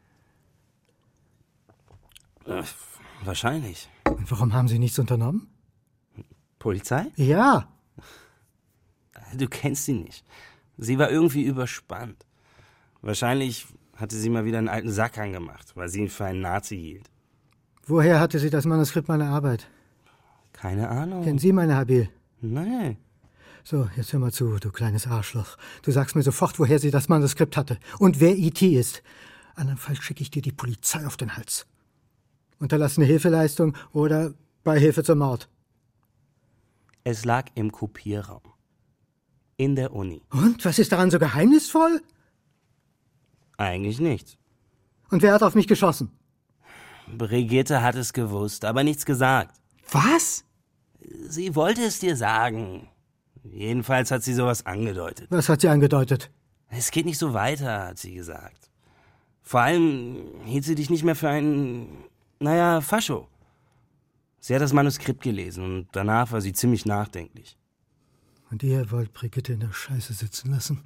Äh, wahrscheinlich. Und warum haben Sie nichts unternommen? Polizei? Ja. Du kennst sie nicht. Sie war irgendwie überspannt. Wahrscheinlich hatte sie mal wieder einen alten Sack angemacht, weil sie ihn für einen Nazi hielt. Woher hatte sie das Manuskript meiner Arbeit? Keine Ahnung. Kennen Sie meine Habil? Nein. So, jetzt hör mal zu, du kleines Arschloch. Du sagst mir sofort, woher sie das Manuskript hatte und wer E T ist. Andernfalls schicke ich dir die Polizei auf den Hals. Unterlassene Hilfeleistung oder Beihilfe zum Mord. Es lag im Kopierraum. In der Uni. Und? Was ist daran so geheimnisvoll? Eigentlich nicht. Und wer hat auf mich geschossen? Brigitte hat es gewusst, aber nichts gesagt. Was? Sie wollte es dir sagen. Jedenfalls hat sie sowas angedeutet. Was hat sie angedeutet? Es geht nicht so weiter, hat sie gesagt. Vor allem hielt sie dich nicht mehr für einen, naja, Fascho. Sie hat das Manuskript gelesen und danach war sie ziemlich nachdenklich. Und ihr wollt Brigitte in der Scheiße sitzen lassen?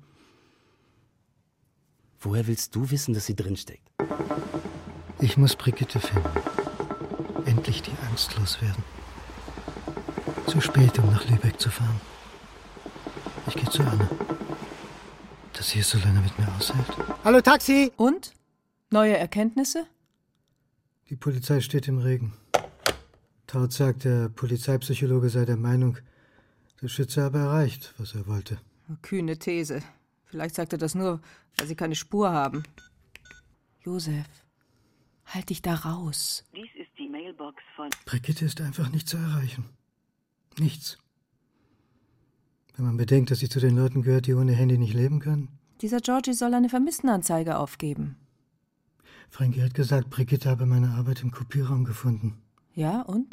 Woher willst du wissen, dass sie drinsteckt? Ich muss Brigitte finden. Endlich die Angst loswerden. Zu spät, um nach Lübeck zu fahren. Ich gehe zu Anne. Dass sie es so lange mit mir aushält. Hallo, Taxi! Und? Neue Erkenntnisse? Die Polizei steht im Regen. Traut sagt, der Polizeipsychologe sei der Meinung, der Schütze habe erreicht, was er wollte. Kühne These. Vielleicht sagt er das nur, weil sie keine Spur haben. Josef, halt dich da raus. Dies ist die Mailbox von... Brigitte ist einfach nicht zu erreichen. Nichts. Wenn man bedenkt, dass sie zu den Leuten gehört, die ohne Handy nicht leben können. Dieser Georgie soll eine Vermisstenanzeige aufgeben. Frankie hat gesagt, Brigitte habe meine Arbeit im Kopierraum gefunden. Ja, und?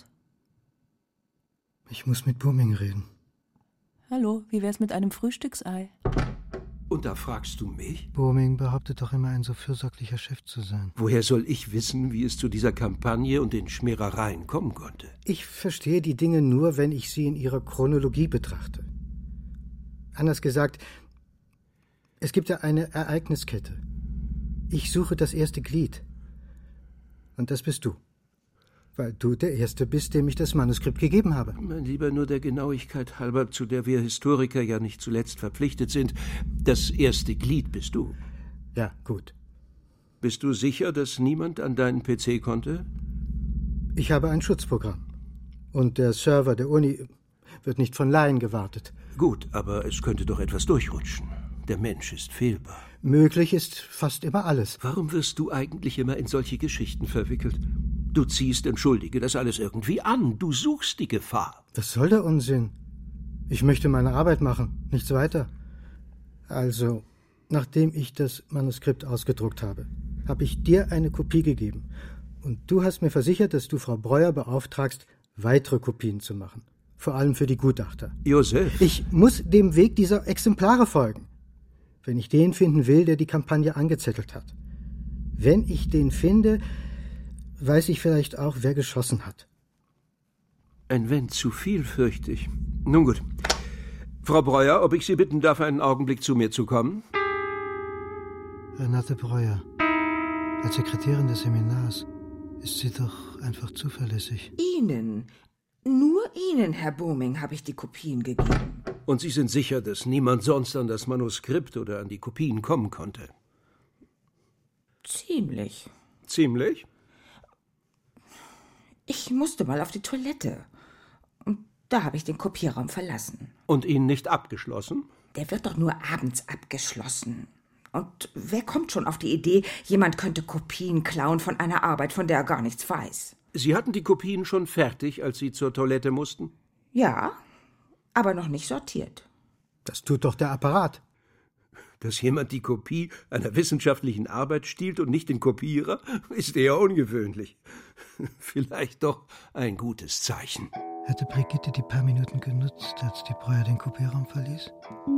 Ich muss mit Booming reden. Hallo, wie wär's mit einem Frühstücksei? Und da fragst du mich? Booming behauptet doch immer, ein so fürsorglicher Chef zu sein. Woher soll ich wissen, wie es zu dieser Kampagne und den Schmierereien kommen konnte? Ich verstehe die Dinge nur, wenn ich sie in ihrer Chronologie betrachte. Anders gesagt, es gibt ja eine Ereigniskette. Ich suche das erste Glied. Und das bist du. Weil du der Erste bist, dem ich das Manuskript gegeben habe. Mein Lieber, nur der Genauigkeit halber, zu der wir Historiker ja nicht zuletzt verpflichtet sind, das erste Glied bist du. Ja, gut. Bist du sicher, dass niemand an deinen P C konnte? Ich habe ein Schutzprogramm. Und der Server der Uni wird nicht von Laien gewartet. Gut, aber es könnte doch etwas durchrutschen. Der Mensch ist fehlbar. Möglich ist fast immer alles. Warum wirst du eigentlich immer in solche Geschichten verwickelt? Du ziehst, entschuldige, das alles irgendwie an. Du suchst die Gefahr. Was soll der Unsinn? Ich möchte meine Arbeit machen, nichts weiter. Also, nachdem ich das Manuskript ausgedruckt habe, habe ich dir eine Kopie gegeben. Und du hast mir versichert, dass du Frau Breuer beauftragst, weitere Kopien zu machen. Vor allem für die Gutachter. Josef! Ich muss dem Weg dieser Exemplare folgen. Wenn ich den finden will, der die Kampagne angezettelt hat. Wenn ich den finde, weiß ich vielleicht auch, wer geschossen hat. Ein Wenn zu viel, fürchte ich. Nun gut. Frau Breuer, ob ich Sie bitten darf, einen Augenblick zu mir zu kommen? Renate Breuer. Als Sekretärin des Seminars ist sie doch einfach zuverlässig. Ihnen, nur Ihnen, Herr Booming, habe ich die Kopien gegeben. Und Sie sind sicher, dass niemand sonst an das Manuskript oder an die Kopien kommen konnte? Ziemlich. Ziemlich? Ich musste mal auf die Toilette. Und da habe ich den Kopierraum verlassen. Und ihn nicht abgeschlossen? Der wird doch nur abends abgeschlossen. Und wer kommt schon auf die Idee, jemand könnte Kopien klauen von einer Arbeit, von der er gar nichts weiß? Sie hatten die Kopien schon fertig, als Sie zur Toilette mussten? Ja, aber noch nicht sortiert. Das tut doch der Apparat. Dass jemand die Kopie einer wissenschaftlichen Arbeit stiehlt und nicht den Kopierer, ist eher ungewöhnlich. Vielleicht doch ein gutes Zeichen. Hatte Brigitte die paar Minuten genutzt, als die Breuer den Kopierraum verließ?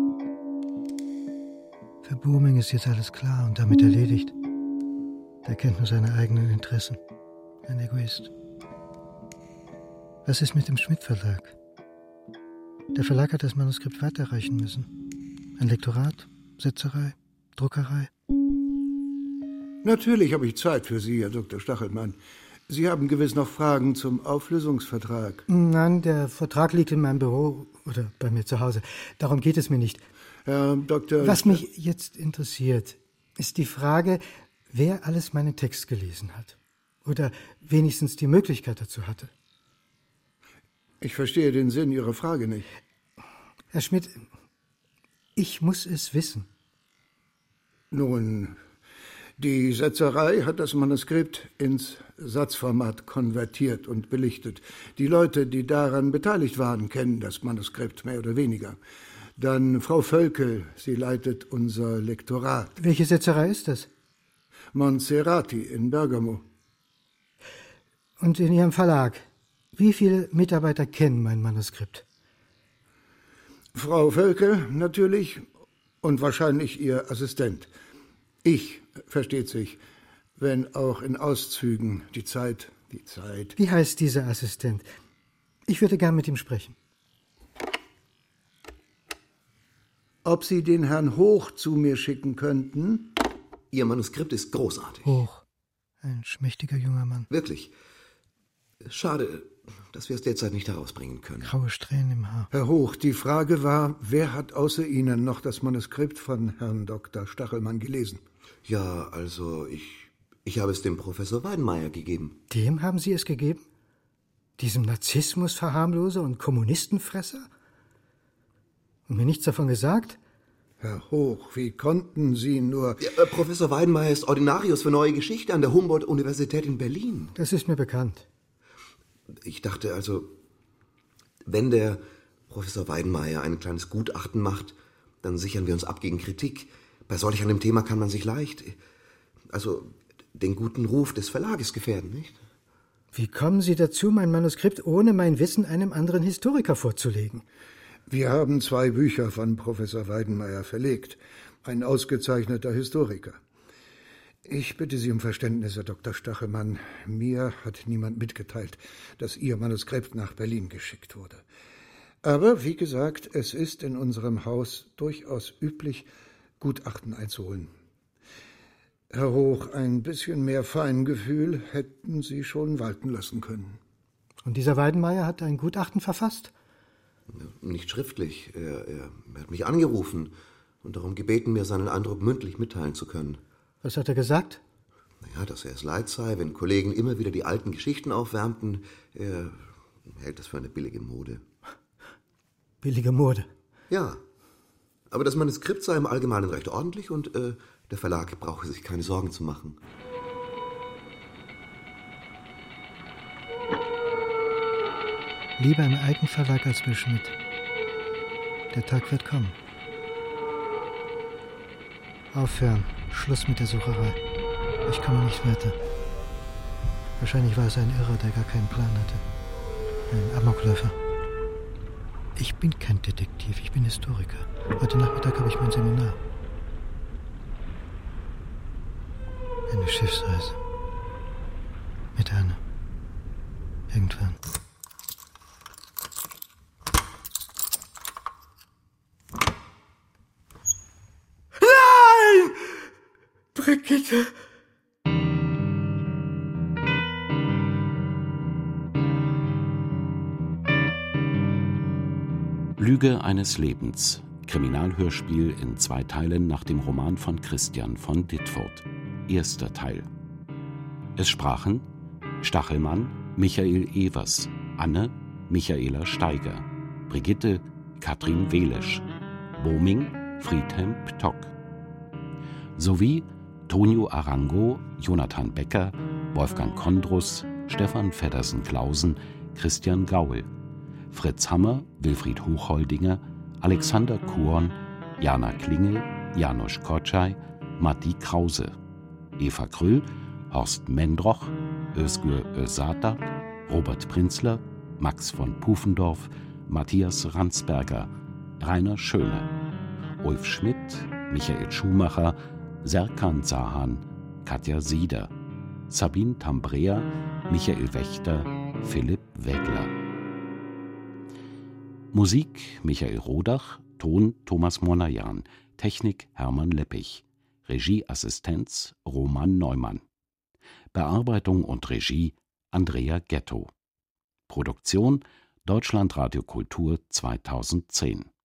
Für Booming ist jetzt alles klar und damit erledigt. Der kennt nur seine eigenen Interessen. Ein Egoist. Was ist mit dem Schmidt-Verlag? Der Verlag hat das Manuskript weiterreichen müssen. Ein Lektorat, Setzerei, Druckerei. Natürlich habe ich Zeit für Sie, Herr Doktor Stachelmann. Sie haben gewiss noch Fragen zum Auflösungsvertrag. Nein, der Vertrag liegt in meinem Büro oder bei mir zu Hause. Darum geht es mir nicht. Herr Doktor Was mich jetzt interessiert, ist die Frage, wer alles meinen Text gelesen hat. Oder wenigstens die Möglichkeit dazu hatte. Ich verstehe den Sinn Ihrer Frage nicht. Herr Schmidt, ich muss es wissen. Nun, die Setzerei hat das Manuskript ins Satzformat konvertiert und belichtet. Die Leute, die daran beteiligt waren, kennen das Manuskript mehr oder weniger. Dann Frau Völkel, sie leitet unser Lektorat. Welche Setzerei ist das? Monserrati in Bergamo. Und in Ihrem Verlag, wie viele Mitarbeiter kennen mein Manuskript? Frau Völke natürlich und wahrscheinlich Ihr Assistent. Ich, versteht sich, wenn auch in Auszügen die Zeit, die Zeit. Wie heißt dieser Assistent? Ich würde gern mit ihm sprechen. Ob Sie den Herrn Hoch zu mir schicken könnten? Ihr Manuskript ist großartig. Hoch. Ein schmächtiger junger Mann. Wirklich. Schade, dass wir es derzeit nicht herausbringen können. Graue Strähnen im Haar. Herr Hoch, die Frage war, wer hat außer Ihnen noch das Manuskript von Herrn Doktor Stachelmann gelesen? Ja, also ich, ich habe es dem Professor Weidenmayer gegeben. Dem haben Sie es gegeben? Diesem Narzissmusverharmloser und Kommunistenfresser? Und mir nichts davon gesagt? Herr Hoch, wie konnten Sie nur... Ja, äh, Professor Weidenmayer ist Ordinarius für Neue Geschichte an der Humboldt-Universität in Berlin. Das ist mir bekannt. Ich dachte also, wenn der Professor Weidenmayer ein kleines Gutachten macht, dann sichern wir uns ab gegen Kritik. Bei solch einem Thema kann man sich leicht, also den guten Ruf des Verlages gefährden, nicht? Wie kommen Sie dazu, mein Manuskript ohne mein Wissen einem anderen Historiker vorzulegen? Wir haben zwei Bücher von Professor Weidenmayer verlegt. Ein ausgezeichneter Historiker. Ich bitte Sie um Verständnis, Herr Doktor Stachelmann. Mir hat niemand mitgeteilt, dass Ihr Manuskript nach Berlin geschickt wurde. Aber, wie gesagt, es ist in unserem Haus durchaus üblich, Gutachten einzuholen. Herr Hoch, ein bisschen mehr Feingefühl hätten Sie schon walten lassen können. Und dieser Weidenmayer hat ein Gutachten verfasst? Nicht schriftlich. Er, er, er hat mich angerufen und darum gebeten, mir seinen Eindruck mündlich mitteilen zu können. Was hat er gesagt? Naja, dass er es leid sei, wenn Kollegen immer wieder die alten Geschichten aufwärmten. Er hält das für eine billige Mode. Billige Mode? Ja. Aber das Manuskript sei im Allgemeinen recht ordentlich und äh, der Verlag brauche sich keine Sorgen zu machen. Lieber im Eigenverlag als bei Schmidt. Der Tag wird kommen. Aufhören. Schluss mit der Sucherei. Ich komme nicht weiter. Wahrscheinlich war es ein Irrer, der gar keinen Plan hatte. Ein Amokläufer. Ich bin kein Detektiv, ich bin Historiker. Heute Nachmittag habe ich mein Seminar. Eine Schiffsreise. Mit Anne. Irgendwann. Nein! Brigitte! Lüge eines Lebens. Kriminalhörspiel in zwei Teilen nach dem Roman von Christian von Ditfurth. Erster Teil. Es sprachen Stachelmann, Michael Evers, Anne, Michaela Steiger, Brigitte, Katrin Welesch, Boming, Friedhelm Ptock, sowie Tonio Arango, Jonathan Becker, Wolfgang Kondrus, Stefan Feddersen-Klausen, Christian Gaul, Fritz Hammer, Wilfried Hochholdinger, Alexander Kuhn, Jana Klingel, Janusz Korczai, Matti Krause, Eva Krüll, Horst Mendroch, Özgür Özartak, Robert Prinzler, Max von Pufendorf, Matthias Ransberger, Rainer Schöne, Ulf Schmidt, Michael Schumacher, Serkan Sahan, Katja Sieder, Sabine Tambrea, Michael Wächter, Philipp Wägler. Musik Michael Rodach, Ton Thomas Monajan, Technik Hermann Leppich, Regieassistenz Roman Neumann, Bearbeitung und Regie Andrea Ghetto, Produktion Deutschlandradio Kultur zweitausendzehn.